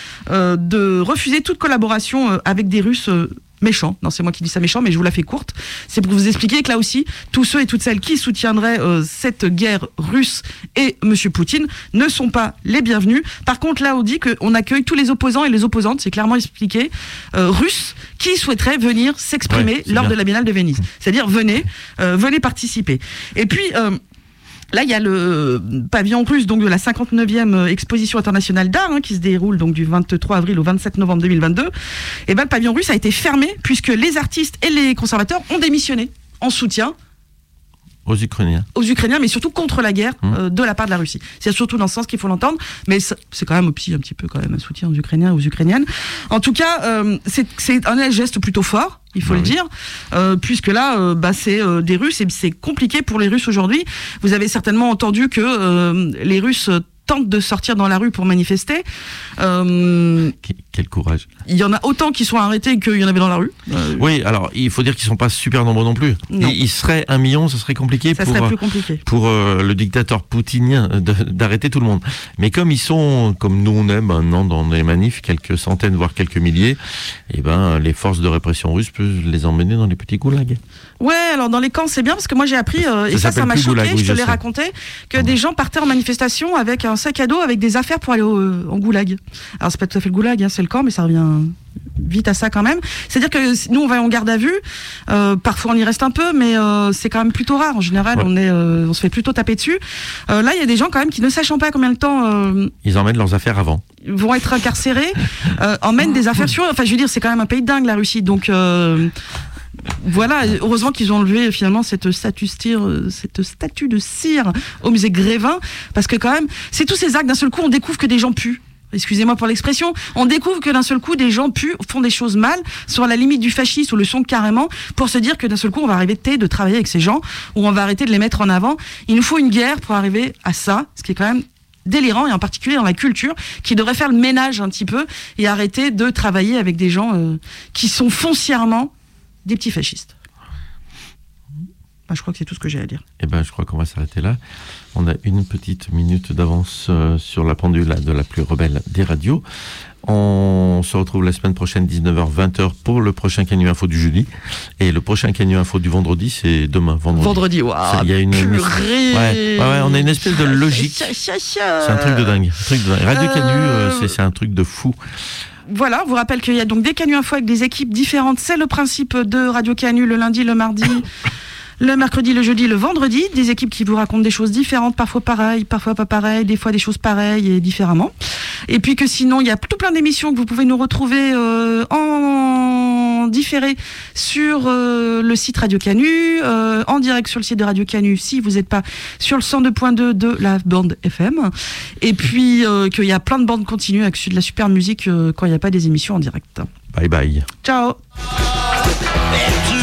Speaker 13: de refuser toute collaboration avec des Russes méchants. Non, c'est moi qui dis ça méchant, mais je vous la fais courte. C'est pour vous expliquer que là aussi, tous ceux et toutes celles qui soutiendraient cette guerre russe et Monsieur Poutine ne sont pas les bienvenus. Par contre, là, on dit qu'on accueille tous les opposants et les opposantes, c'est clairement expliqué, russes, qui souhaiteraient venir s'exprimer lors de la Biennale de Venise. C'est-à-dire, venez participer. Et puis... là, il y a le pavillon russe donc de la 59e exposition internationale d'art, hein, qui se déroule donc du 23 avril au 27 novembre 2022. Et ben le pavillon russe a été fermé puisque les artistes et les conservateurs ont démissionné en soutien
Speaker 14: aux Ukrainiens, mais surtout contre la guerre de la part de la Russie. C'est surtout dans ce sens qu'il faut l'entendre, mais c'est quand même aussi un petit peu quand même un soutien aux Ukrainiens et aux Ukrainiennes. En tout cas, c'est un geste plutôt fort, il faut le dire, puisque là, c'est des Russes, et c'est compliqué pour les Russes aujourd'hui. Vous avez certainement entendu que les Russes tentent de sortir dans la rue pour manifester. Quel courage.
Speaker 13: Il y en a autant qui sont arrêtés qu'il y en avait dans la rue.
Speaker 14: Oui, alors il faut dire qu'ils sont pas super nombreux non plus. Il serait 1 million, ce serait compliqué
Speaker 13: ça serait plus compliqué
Speaker 14: pour le dictateur poutinien d'arrêter tout le monde. Mais comme ils sont, comme nous on est maintenant dans les manifs, quelques centaines voire quelques milliers, et les forces de répression russes peuvent les emmener dans les petits goulags. Ouais,
Speaker 13: alors dans les camps c'est bien parce que moi j'ai appris et ça m'a choqué, goulag, je te l'ai raconté, que des gens partaient en manifestation avec un sac à dos avec des affaires pour aller en goulag. Alors c'est pas tout à fait le goulag, c'est le camp, mais ça revient vite à ça quand même. C'est-à-dire que nous on va en garde à vue, parfois on y reste un peu, mais c'est quand même plutôt rare. En général, on se fait plutôt taper dessus. Là, il y a des gens quand même qui, ne sachant pas combien de temps
Speaker 14: ils emmènent leurs affaires avant,
Speaker 13: vont être incarcérés, emmènent des affaires sur eux. Enfin, je veux dire, c'est quand même un pays dingue la Russie. Donc voilà, heureusement qu'ils ont enlevé finalement cette statue de cire au musée Grévin, parce que quand même, c'est tous ces actes. D'un seul coup, on découvre que des gens puent. Excusez-moi pour l'expression, on découvre que d'un seul coup, des gens puent, font des choses mal, sur la limite du fascisme ou le sont carrément, pour se dire que d'un seul coup, on va arrêter de travailler avec ces gens, ou on va arrêter de les mettre en avant. Il nous faut une guerre pour arriver à ça, ce qui est quand même délirant, et en particulier dans la culture, qui devrait faire le ménage un petit peu, et arrêter de travailler avec des gens qui sont foncièrement des petits fascistes. Je crois que c'est tout ce que j'ai à dire.
Speaker 14: Je crois qu'on va s'arrêter là. On a une petite minute d'avance sur la pendule de la plus rebelle des radios. On se retrouve la semaine prochaine, 19h-20h, pour le prochain Canu Info du jeudi. Et le prochain Canu Info du vendredi, c'est demain, vendredi.
Speaker 13: Vendredi, waouh.
Speaker 14: Il y a une
Speaker 13: purée.
Speaker 14: Ouais, on a une espèce de logique. C'est un truc de dingue. Radio Canu, c'est un truc de fou.
Speaker 13: Voilà, on vous rappelle qu'il y a donc des Canu Info avec des équipes différentes. C'est le principe de Radio Canu, le lundi, le mardi, le mercredi, le jeudi, le vendredi. Des équipes qui vous racontent des choses différentes, parfois pareilles, parfois pas pareilles, des fois des choses pareilles et différemment. Et puis que sinon, il y a tout plein d'émissions que vous pouvez nous retrouver en différé sur le site Radio Canu, en direct sur le site de Radio Canu si vous n'êtes pas sur le 102.2 de la bande FM. Et puis qu'il y a plein de bandes continues avec de la super musique quand il n'y a pas des émissions en direct.
Speaker 14: Bye bye.
Speaker 13: Ciao.